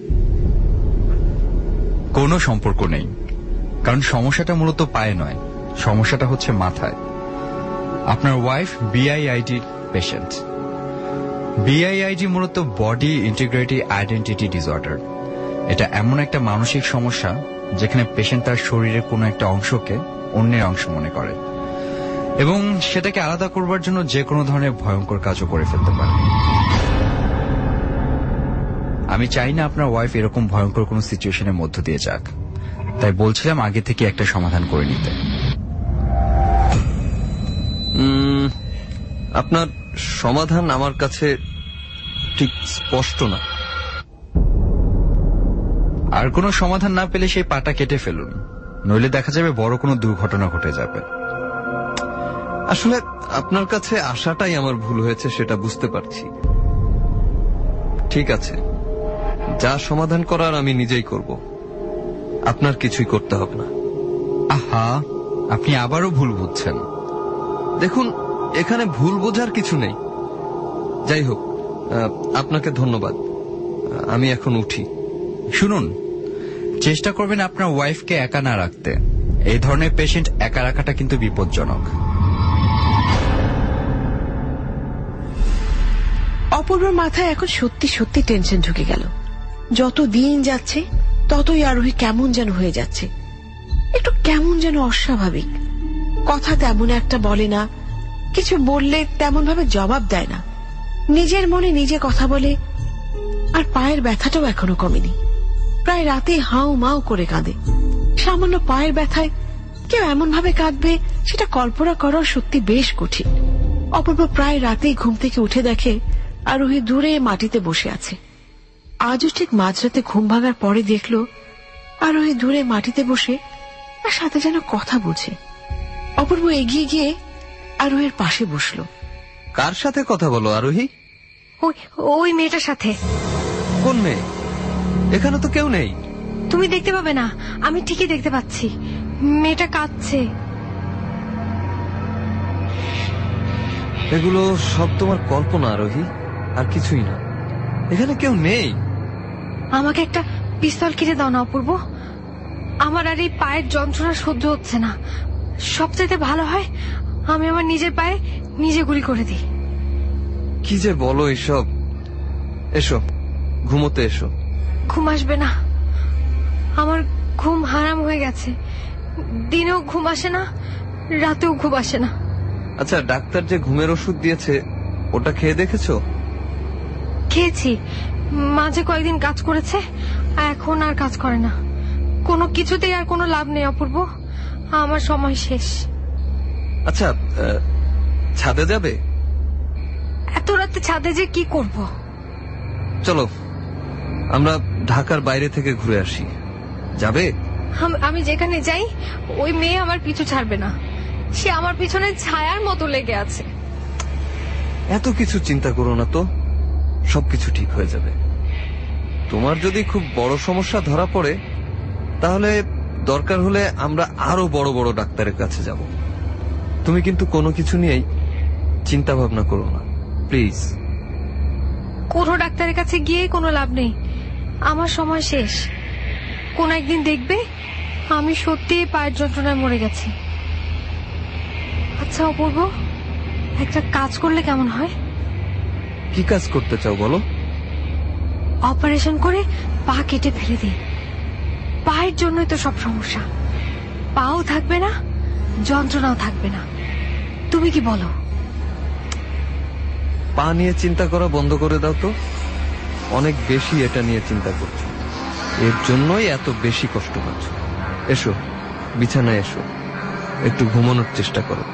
কোনো সম্পর্ক নেই, কারণ সমস্যাটা মূলত পায়ে নয়, সমস্যাটা হচ্ছে মাথায়। আপনার ওয়াইফ বিআইআইডি পেশেন্ট। বিআইআইডি মূলত বডি ইন্টিগ্রিটি আইডেন্টিটি ডিসঅর্ডার। এটা এমন একটা মানসিক সমস্যা যেখানে পেশেন্ট তার শরীরের কোনো একটা অংশকে অন্যের অংশ মনে করে এবং সেটাকে আলাদা করবার জন্য যে কোনো ধরনের ভয়ঙ্কর কাজও করে ফেলতে পারে। আমি চাই না আপনার ওয়াইফ এরকম ভয়ঙ্কর কোনো সিচুয়েশনের মধ্য দিয়ে যাক, তাই বলছিলাম আগে থেকে একটা সমাধান করে নিতে। আপনার সমাধান আমার কাছে ঠিক স্পষ্ট না। আর কোনো সমাধান না পেলে সেই পাটা কেটে ফেলুন, নইলে দেখা যাবে বড় কোনো দুর্ঘটনা ঘটে যাবে। আসলে আপনার কাছে আসাটাই আমার ভুল হয়েছে, সেটা বুঝতে পারছি। ঠিক আছে, যা সমাধান করার আমি নিজেই করব, আপনার কিছুই করতে হবে না। আহা, আপনি আবারও ভুল বুঝছেন। দেখুন, এখানে ভুল বোঝার কিছু নেই। যাই হোক, আপনাকে ধন্যবাদ। আমি এখন উঠি। শুনুন, চেষ্টা করবেন আপনার ওয়াইফকে একা না রাখতে। এই ধরনের পেশেন্ট একা রাখাটা কিন্তু বিপজ্জনক। অপূর্বর মাথায় এখন সত্যি সত্যি টেনশন ঢুকে গেল। যত দিন যাচ্ছে ততই আরোহী কেমন যেন হয়ে যাচ্ছে, একটু কেমন যেন অস্বাভাবিক। কথা তেমন একটা বলে না, কিছু বললে তেমন ভাবে জবাব দেয় না, নিজের মনে নিজে কথা বলে। আর পায়ের ব্যথাটাও এখনো কমেনি, প্রায় রাতে হাউ মাউ করে কাঁদে। সামান্য পায়ের ব্যথায় কেউ এমন ভাবে কাঁদবে সেটা কল্পনা করা সত্যি বেশ কঠিন। অপূর্ব প্রায় রাতেই ঘুম থেকে উঠে দেখে আরোহী দূরে মাটিতে বসে আছে। আজও ঠিক মাঝরাতে ঘুম ভাঙার পরে দেখল আরোহী দূরে মাটিতে বসে আর সাথে যেন কথা বলছে। অপূর্ব এগিয়ে গিয়ে আরোহীর পাশে বসল। কার সাথে কথা বলো আরোহী? ওই ওই মেয়েটার সাথে। কোন মেয়ে? এখানে তো কেউ নেই। তুমি দেখতে পাবে না, আমি ঠিকই দেখতে পাচ্ছি। মেয়েটা কাঁদছে। এগুলো সব তোমার কল্পনা আরোহী, আর কিছুই না। এখানে কেউ নেই। আমাকে একটা পিস্তল কিনে দাও না অপূর্ব, আমার আর এই পায়ের যন্ত্রণা সহ্য হচ্ছে না। সবচাইতে ভালো হয় আমি আমার নিজের পায়ে নিজে গুলি করে দিই। কি যে বলো এসব। এসো, ঘুমোতে এসো। ঘুম আসবে না, আমার ঘুম হারাম হয়ে গেছে। দিনেও ঘুম আসে না, রাতেও ঘুম আসে না। আচ্ছা, ডাক্তার যে ঘুমের ওষুধ দিয়েছে ওটা খেয়ে দেখেছো? খেয়েছি, মাঝে কয়েকদিন কাজ করেছে, এখন আর কাজ করে না। কোনো কিছুতেই আর কোনো লাভ নেই অপূর্ব, আমার সময় শেষ। আচ্ছা, ছাদে যাবে? এত রাতে ছাদে যে কি করব? চলো আমরা ঢাকার বাইরে থেকে ঘুরে আসি। যাবে? আমি যেখানে যাই ওই মেয়ে আমার পিছু ছাড়বে না, সে আমার পিছনে ছায়ার মতো লেগে আছে। এত কিছু চিন্তা করো না তো, সবকিছু ঠিক হয়ে যাবে। তোমার যদি খুব বড় সমস্যা ধরা পড়ে তাহলে দরকার হলে আমরা আরো বড় বড় ডাক্তারের কাছে যাব। তুমি কিন্তু কোনো কিছু নিয়েই চিন্তা ভাবনা করো না, প্লিজ। কোনো ডাক্তারের কাছে গিয়ে কোনো লাভ নেই, আমার সময় শেষ। কোন একদিন দেখবে আমি সত্যি পায়ের যন্ত্রণায় মরে গেছি। আচ্ছা অপূর্ব, একটা কাজ করলে কেমন হয়? কি কাজ করতে চাও বলো? অপারেশন করে পা কেটে ফেলে দিই। পায়ের জন্যই তো সব সমস্যা, পাও থাকবে না, যন্ত্রণাও থাকবে না। তুমি কি বলো? পা নিয়ে চিন্তা করা বন্ধ করে দাও তো। অনেক বেশি এটা নিয়ে চিন্তা করছো, এর জন্যই এত বেশি কষ্ট পাচ্ছ। এসো বিছানায় এসো, একটু ঘুমানোর চেষ্টা করো।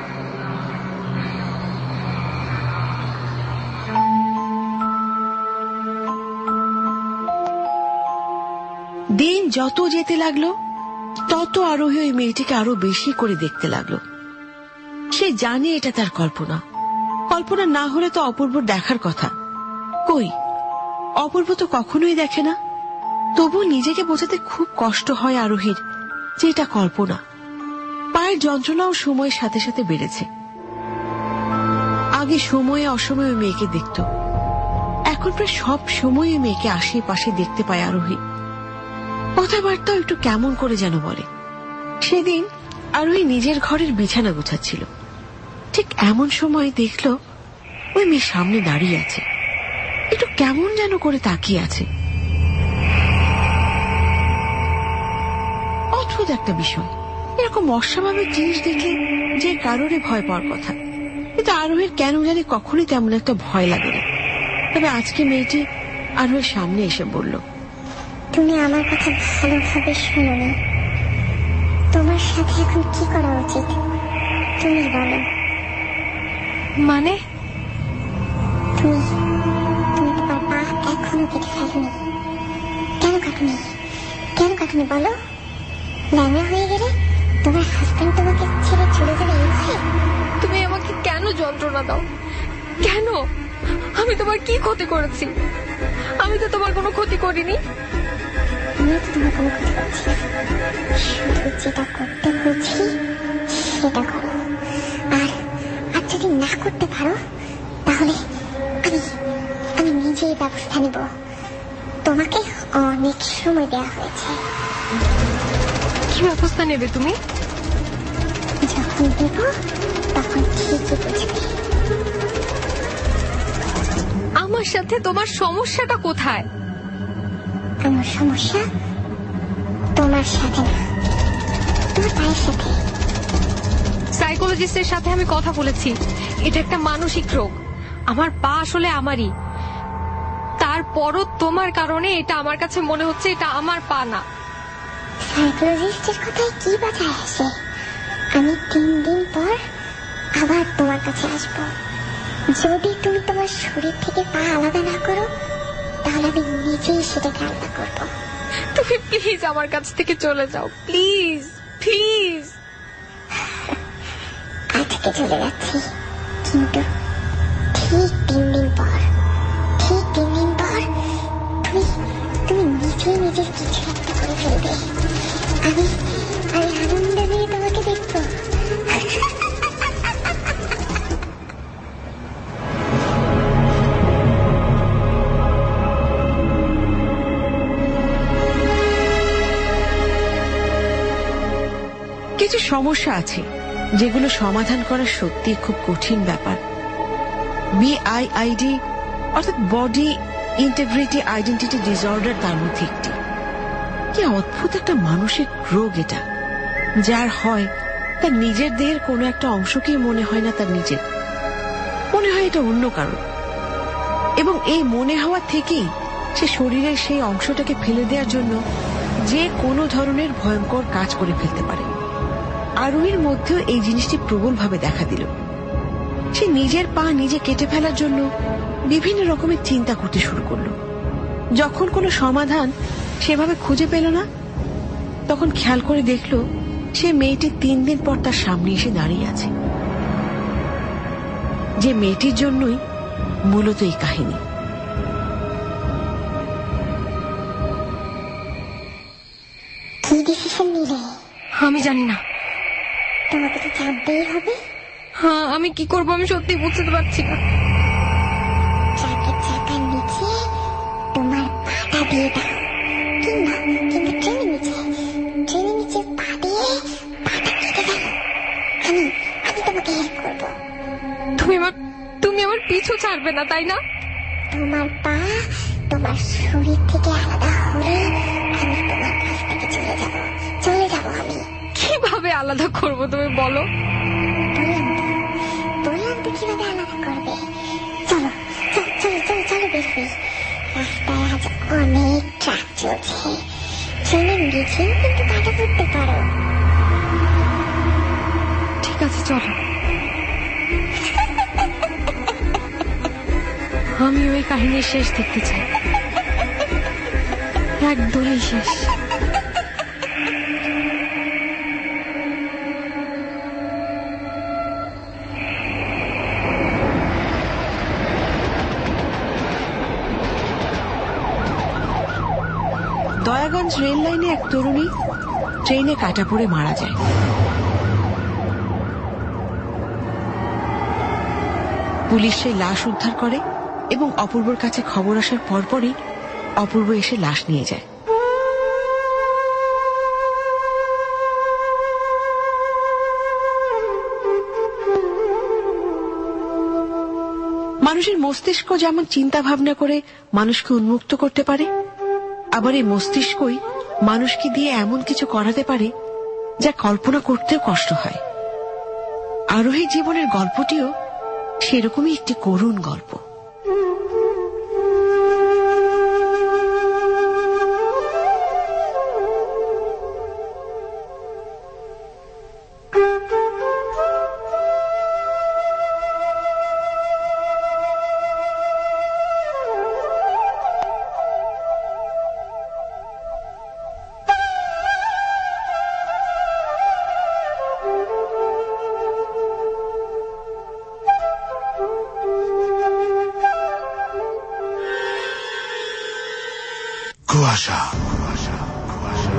দিন যত যেতে লাগলো তত আরোহী ওই মেয়েটিকে আরো বেশি করে দেখতে লাগলো। সে জানে এটা তার কল্পনা, কল্পনা না হলে তো অপূর্বর দেখার কথা। কই, অপূর্ব তো কখনোই দেখে না। তবু নিজেকে বোঝাতে খুব কষ্ট হয় আরোহীর যে এটা কল্পনা। পায়ের যন্ত্রণাও সময়ের সাথে সাথে বেড়েছে। আগে সময়ে অসময়ে ওই মেয়েকে দেখত, এখন প্রায় সব সময় ওই মেয়েকে আশেপাশে দেখতে পায় আরোহী। কথাবার্তাও একটু কেমন করে যেন বলে। সেদিন আরোহী নিজের ঘরের বিছানা গোছাচ্ছিল, ঠিক এমন সময় দেখল ওই মেয়ে সামনে দাঁড়িয়ে আছে, একটু কেমন যেন করে তাকিয়ে আছে। অদ্ভুত একটা বিষয়, এরকম অস্বাভাবিক জিনিস দেখলে যে কারোরই ভয় পাওয়ার কথা, কিন্তু আরোহীর কেন জানি কখনই তেমন একটা ভয় লাগে না। তবে আজকে মেয়েটি আরোহীর সামনে এসে বলল, তুমি আমার কথা ভালোভাবে শোনো না। তোমার সাথে এখন কি করা উচিত তুমি বলো। মানে তুমি তুমি তোমার পা এখনো কেটে ফেলোনি। কেন কাটুনি? কেন কাটুনি বলো? ল্যাংড়া হয়ে গেলে তোমার হাজবেন্ড তোমাকে ছেড়ে চলে যাবে এই ভয়ে? তুমি আমাকে কেন যন্ত্রণা দাও? কেন? আমি তোমার কি ক্ষতি করেছি? আমি তো তোমার কোনো ক্ষতি করিনি। আমি তো তোমার কোনো ক্ষতি করছি না, শুধু যেটা করতে বলছি সেটা করো। আর আর যদি না করতে পারো তাহলে আমি আমি নিজেই ব্যবস্থা নেব। তোমাকে অনেক সময় দেওয়া হয়েছে। কি ব্যবস্থা নেবে তুমি? যখন দেব তখন ঠিকই বুঝবে। আমার সাথে তোমার সমস্যাটা কোথায়? আমার সমস্যা তোমার সাথে না, তোমার পায়ের সাথে। সাইকোলজিস্টের সাথে আমি কথা বলেছি, এটা একটা মানসিক রোগ। আমার পা আসলে আমারই, তারপরও তোমার কারণে এটা আমার কাছে মনে হচ্ছে এটা আমার পা না। সাইকোলজিস্টের কথায় কি বাজায় আসে? আমি তিন দিন পর আবার তোমার কাছে আসবো। যদি তুমি তোমার শরীর থেকে পা আলাদা না করো তাহলে আমি নিজেই সেটাকে আলাদা করবো। তুমি প্লিজ আমার কাছ থেকে চলে যাও, প্লিজ প্লিজ। আজকে চলে যাচ্ছি, কিন্তু ঠিক তিন দিন পর ঠিক তিন দিন পর তুমি তুমি নিজেই নিজের কিছু একটা করে ফেলবে। আমি আমি আনন্দ নিয়ে তোমাকে দেখবো। কিছু সমস্যা আছে যেগুলো সমাধান করা সত্যি খুব কঠিন ব্যাপার। বিআইআইডি অর্থাৎ বডি ইন্টিগ্রিটি আইডেন্টিটি ডিসঅর্ডার তার মধ্যে একটি। কি অদ্ভুত একটা মানসিক রোগ এটা, যার হয় তার নিজের দেহের কোনো একটা অংশকেই মনে হয় না তার নিজের, মনে হয় এটা অন্য কারো। এবং এই মনে হওয়া থেকেই সে শরীরের সেই অংশটাকে ফেলে দেওয়ার জন্য যে কোনো ধরনের ভয়ঙ্কর কাজ করে ফেলতে পারে। আরোহীর মধ্যেও এই জিনিসটি প্রবলভাবে দেখা দিল। সে নিজের পা নিজে কেটে ফেলার জন্য বিভিন্ন রকমের চিন্তা করতে শুরু করলো। যখন কোনো সমাধান সেভাবে খুঁজে পেল না, তখন খেয়াল করে দেখল সে মেয়েটি তিন দিন পর তার সামনে এসে দাঁড়িয়ে আছে। যে মেয়েটির জন্যই মূলত এই কাহিনী। কি ডিসিশন নিলে? আমি জানি না। তোমাকে তো জানতেই হবে। হ্যাঁ, আমি কি করবো আমি সত্যি বুঝতে পারছি না। চাকের চাকার নিচে তোমার পাটা দিয়ে দাও, কিংবা কিংবা ট্রেনের নিচে ট্রেনের নিচে পা দিয়ে পাটা কেটে দাও। আমি আমি তোমাকে হেল্প করবো। তুমি আমার তুমি আমার পিছু ছাড়বে না, তাই না? তোমার পা তোমার শরীর থেকে আলাদা হলে আমি তোমার কাছ থেকে চলে যাব চলে যাব আমি। কিভাবে আলাদা করবো তুমি বলো? বললাম তো, বললাম তো কিভাবে আলাদা করবে। চলো চলো চলো চলো চলো বের হই। রাস্তায় আজ অনেক ট্রাক চলছে, ট্রেনের নিচেও কিন্তু কাটা পড়তে পারো। ঠিক আছে, চলো। আমি ওই কাহিনীর শেষ দেখতে চাই, একদমই শেষ। দয়াগঞ্জ রেল লাইনে এক তরুণী ট্রেনে কাটা পড়ে মারা যায়। পুলিশ সেই লাশ উদ্ধার করে এবং অপূর্বর কাছে খবর আসার পরপরই অপূর্ব এসে লাশ নিয়ে যায়। মানুষের মস্তিষ্ক যেমন চিন্তা ভাবনা করে মানুষকে উন্মুক্ত করতে পারে, আবার এই মস্তিষ্কই মানুষকে দিয়ে এমন কিছু করাতে পারে যা কল্পনা করতেও কষ্ট হয়। আরোহী জীবনের গল্পটিও সেরকমই একটি করুণ গল্প। কুয়াশা, কুয়াশা, কুয়াশা।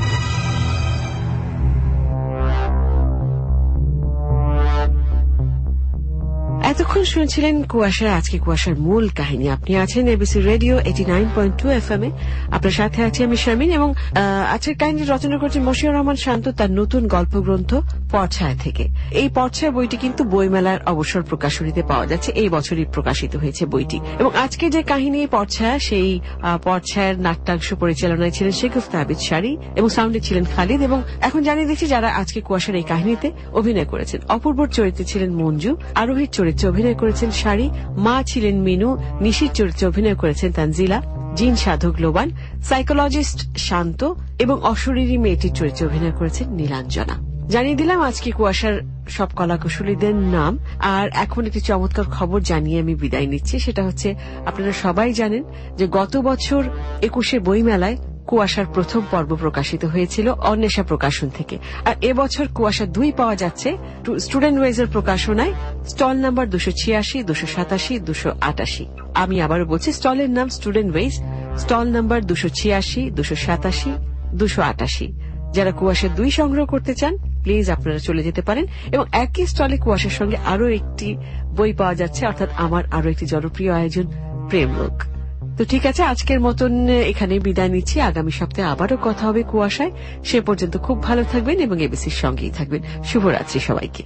এতক্ষণ শুনছিলেন কুয়াশা। আজকে কুয়াশার মূল কাহিনী। আপনি আছেন A B C radio eighty nine point two F M এ। আপনার সাথে আছি আমি শারমিন এবং আজকের কাহিনী রচনা করছেন মশিউর রহমান শান্ত তার নতুন গল্পগ্রন্থ পরছায়া থেকে। এই পরছায়া বইটি কিন্তু বইমেলার অবসর প্রকাশনীতে পাওয়া যাচ্ছে। এই বছরই প্রকাশিত হয়েছে বইটি। এবং আজকে যে কাহিনী পরছায়া, সেই পরছায়ার নাট্যাংশ পরিচালনায় ছিলেন শেগুফতা আবিদ শাড়ি এবং সাউন্ডে ছিলেন খালিদ। এবং এখন জানিয়ে দিচ্ছি যারা আজকে কুয়াশার এই কাহিনীতে অভিনয় করেছেন। অপূর্বর চরিত্রে ছিলেন মঞ্জু, আরোহীর চরিত্রে অভিনয় করেছেন শাড়ি, মা ছিলেন মিনু, নিশির চরিত্রে অভিনয় করেছেন তানজিলা, জিন সাধক লোবান, সাইকোলজিস্ট শান্ত এবং অশরীরী মেয়েটির চরিত্রে অভিনয় করেছেন নীলাঞ্জনা। জানিয়ে দিলাম আজকে কুয়াশার সব কলাকুশলীদের নাম। আর এখন একটি চমৎকার খবর জানিয়ে আমি বিদায় নিচ্ছি। সেটা হচ্ছে, আপনারা সবাই জানেন যে গত বছর একুশে বইমেলায় কুয়াশার প্রথম পর্ব প্রকাশিত হয়েছিল অন্বেষা প্রকাশন থেকে। আর এবছর কুয়াশা দুই পাওয়া যাচ্ছে স্টুডেন্ট ওয়েজের প্রকাশনায়, স্টল নাম্বার দুশো ছিয়াশি, দুশো সাতাশি, দুশো আটাশি। আমি আবারও বলছি, স্টলের নাম স্টুডেন্ট ওয়েজ, স্টল নাম্বার দুশো ছিয়াশি, দুশো সাতাশি, দুশো আটাশি। যারা কুয়াশা দুই সংগ্রহ করতে চান প্লিজ আপনারা চলে যেতে পারেন। এবং একই স্টলে কুয়াশার সঙ্গে আরো একটি বই পাওয়া যাচ্ছে, অর্থাৎ আমার আরো একটি জনপ্রিয় আয়োজন প্রেমলোক। তো ঠিক আছে, আজকের মতন এখানে বিদায় নিচ্ছি। আগামী সপ্তাহে আবারও কথা হবে কুয়াশায়। সে পর্যন্ত খুব ভালো থাকবেন এবং এবিসির সঙ্গেই থাকবেন। শুভরাত্রি সবাইকে।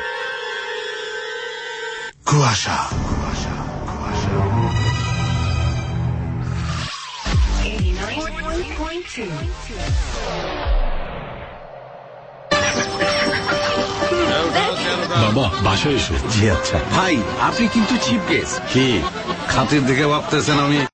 কুয়াশা, কুয়াশা, কুয়াশা। বাবা, বাসায় এসো। জি আচ্ছা। ভাই, আপনি কিন্তু চিপ গেস্ট। কি খাতির দেখে ভাবতেছেন আমি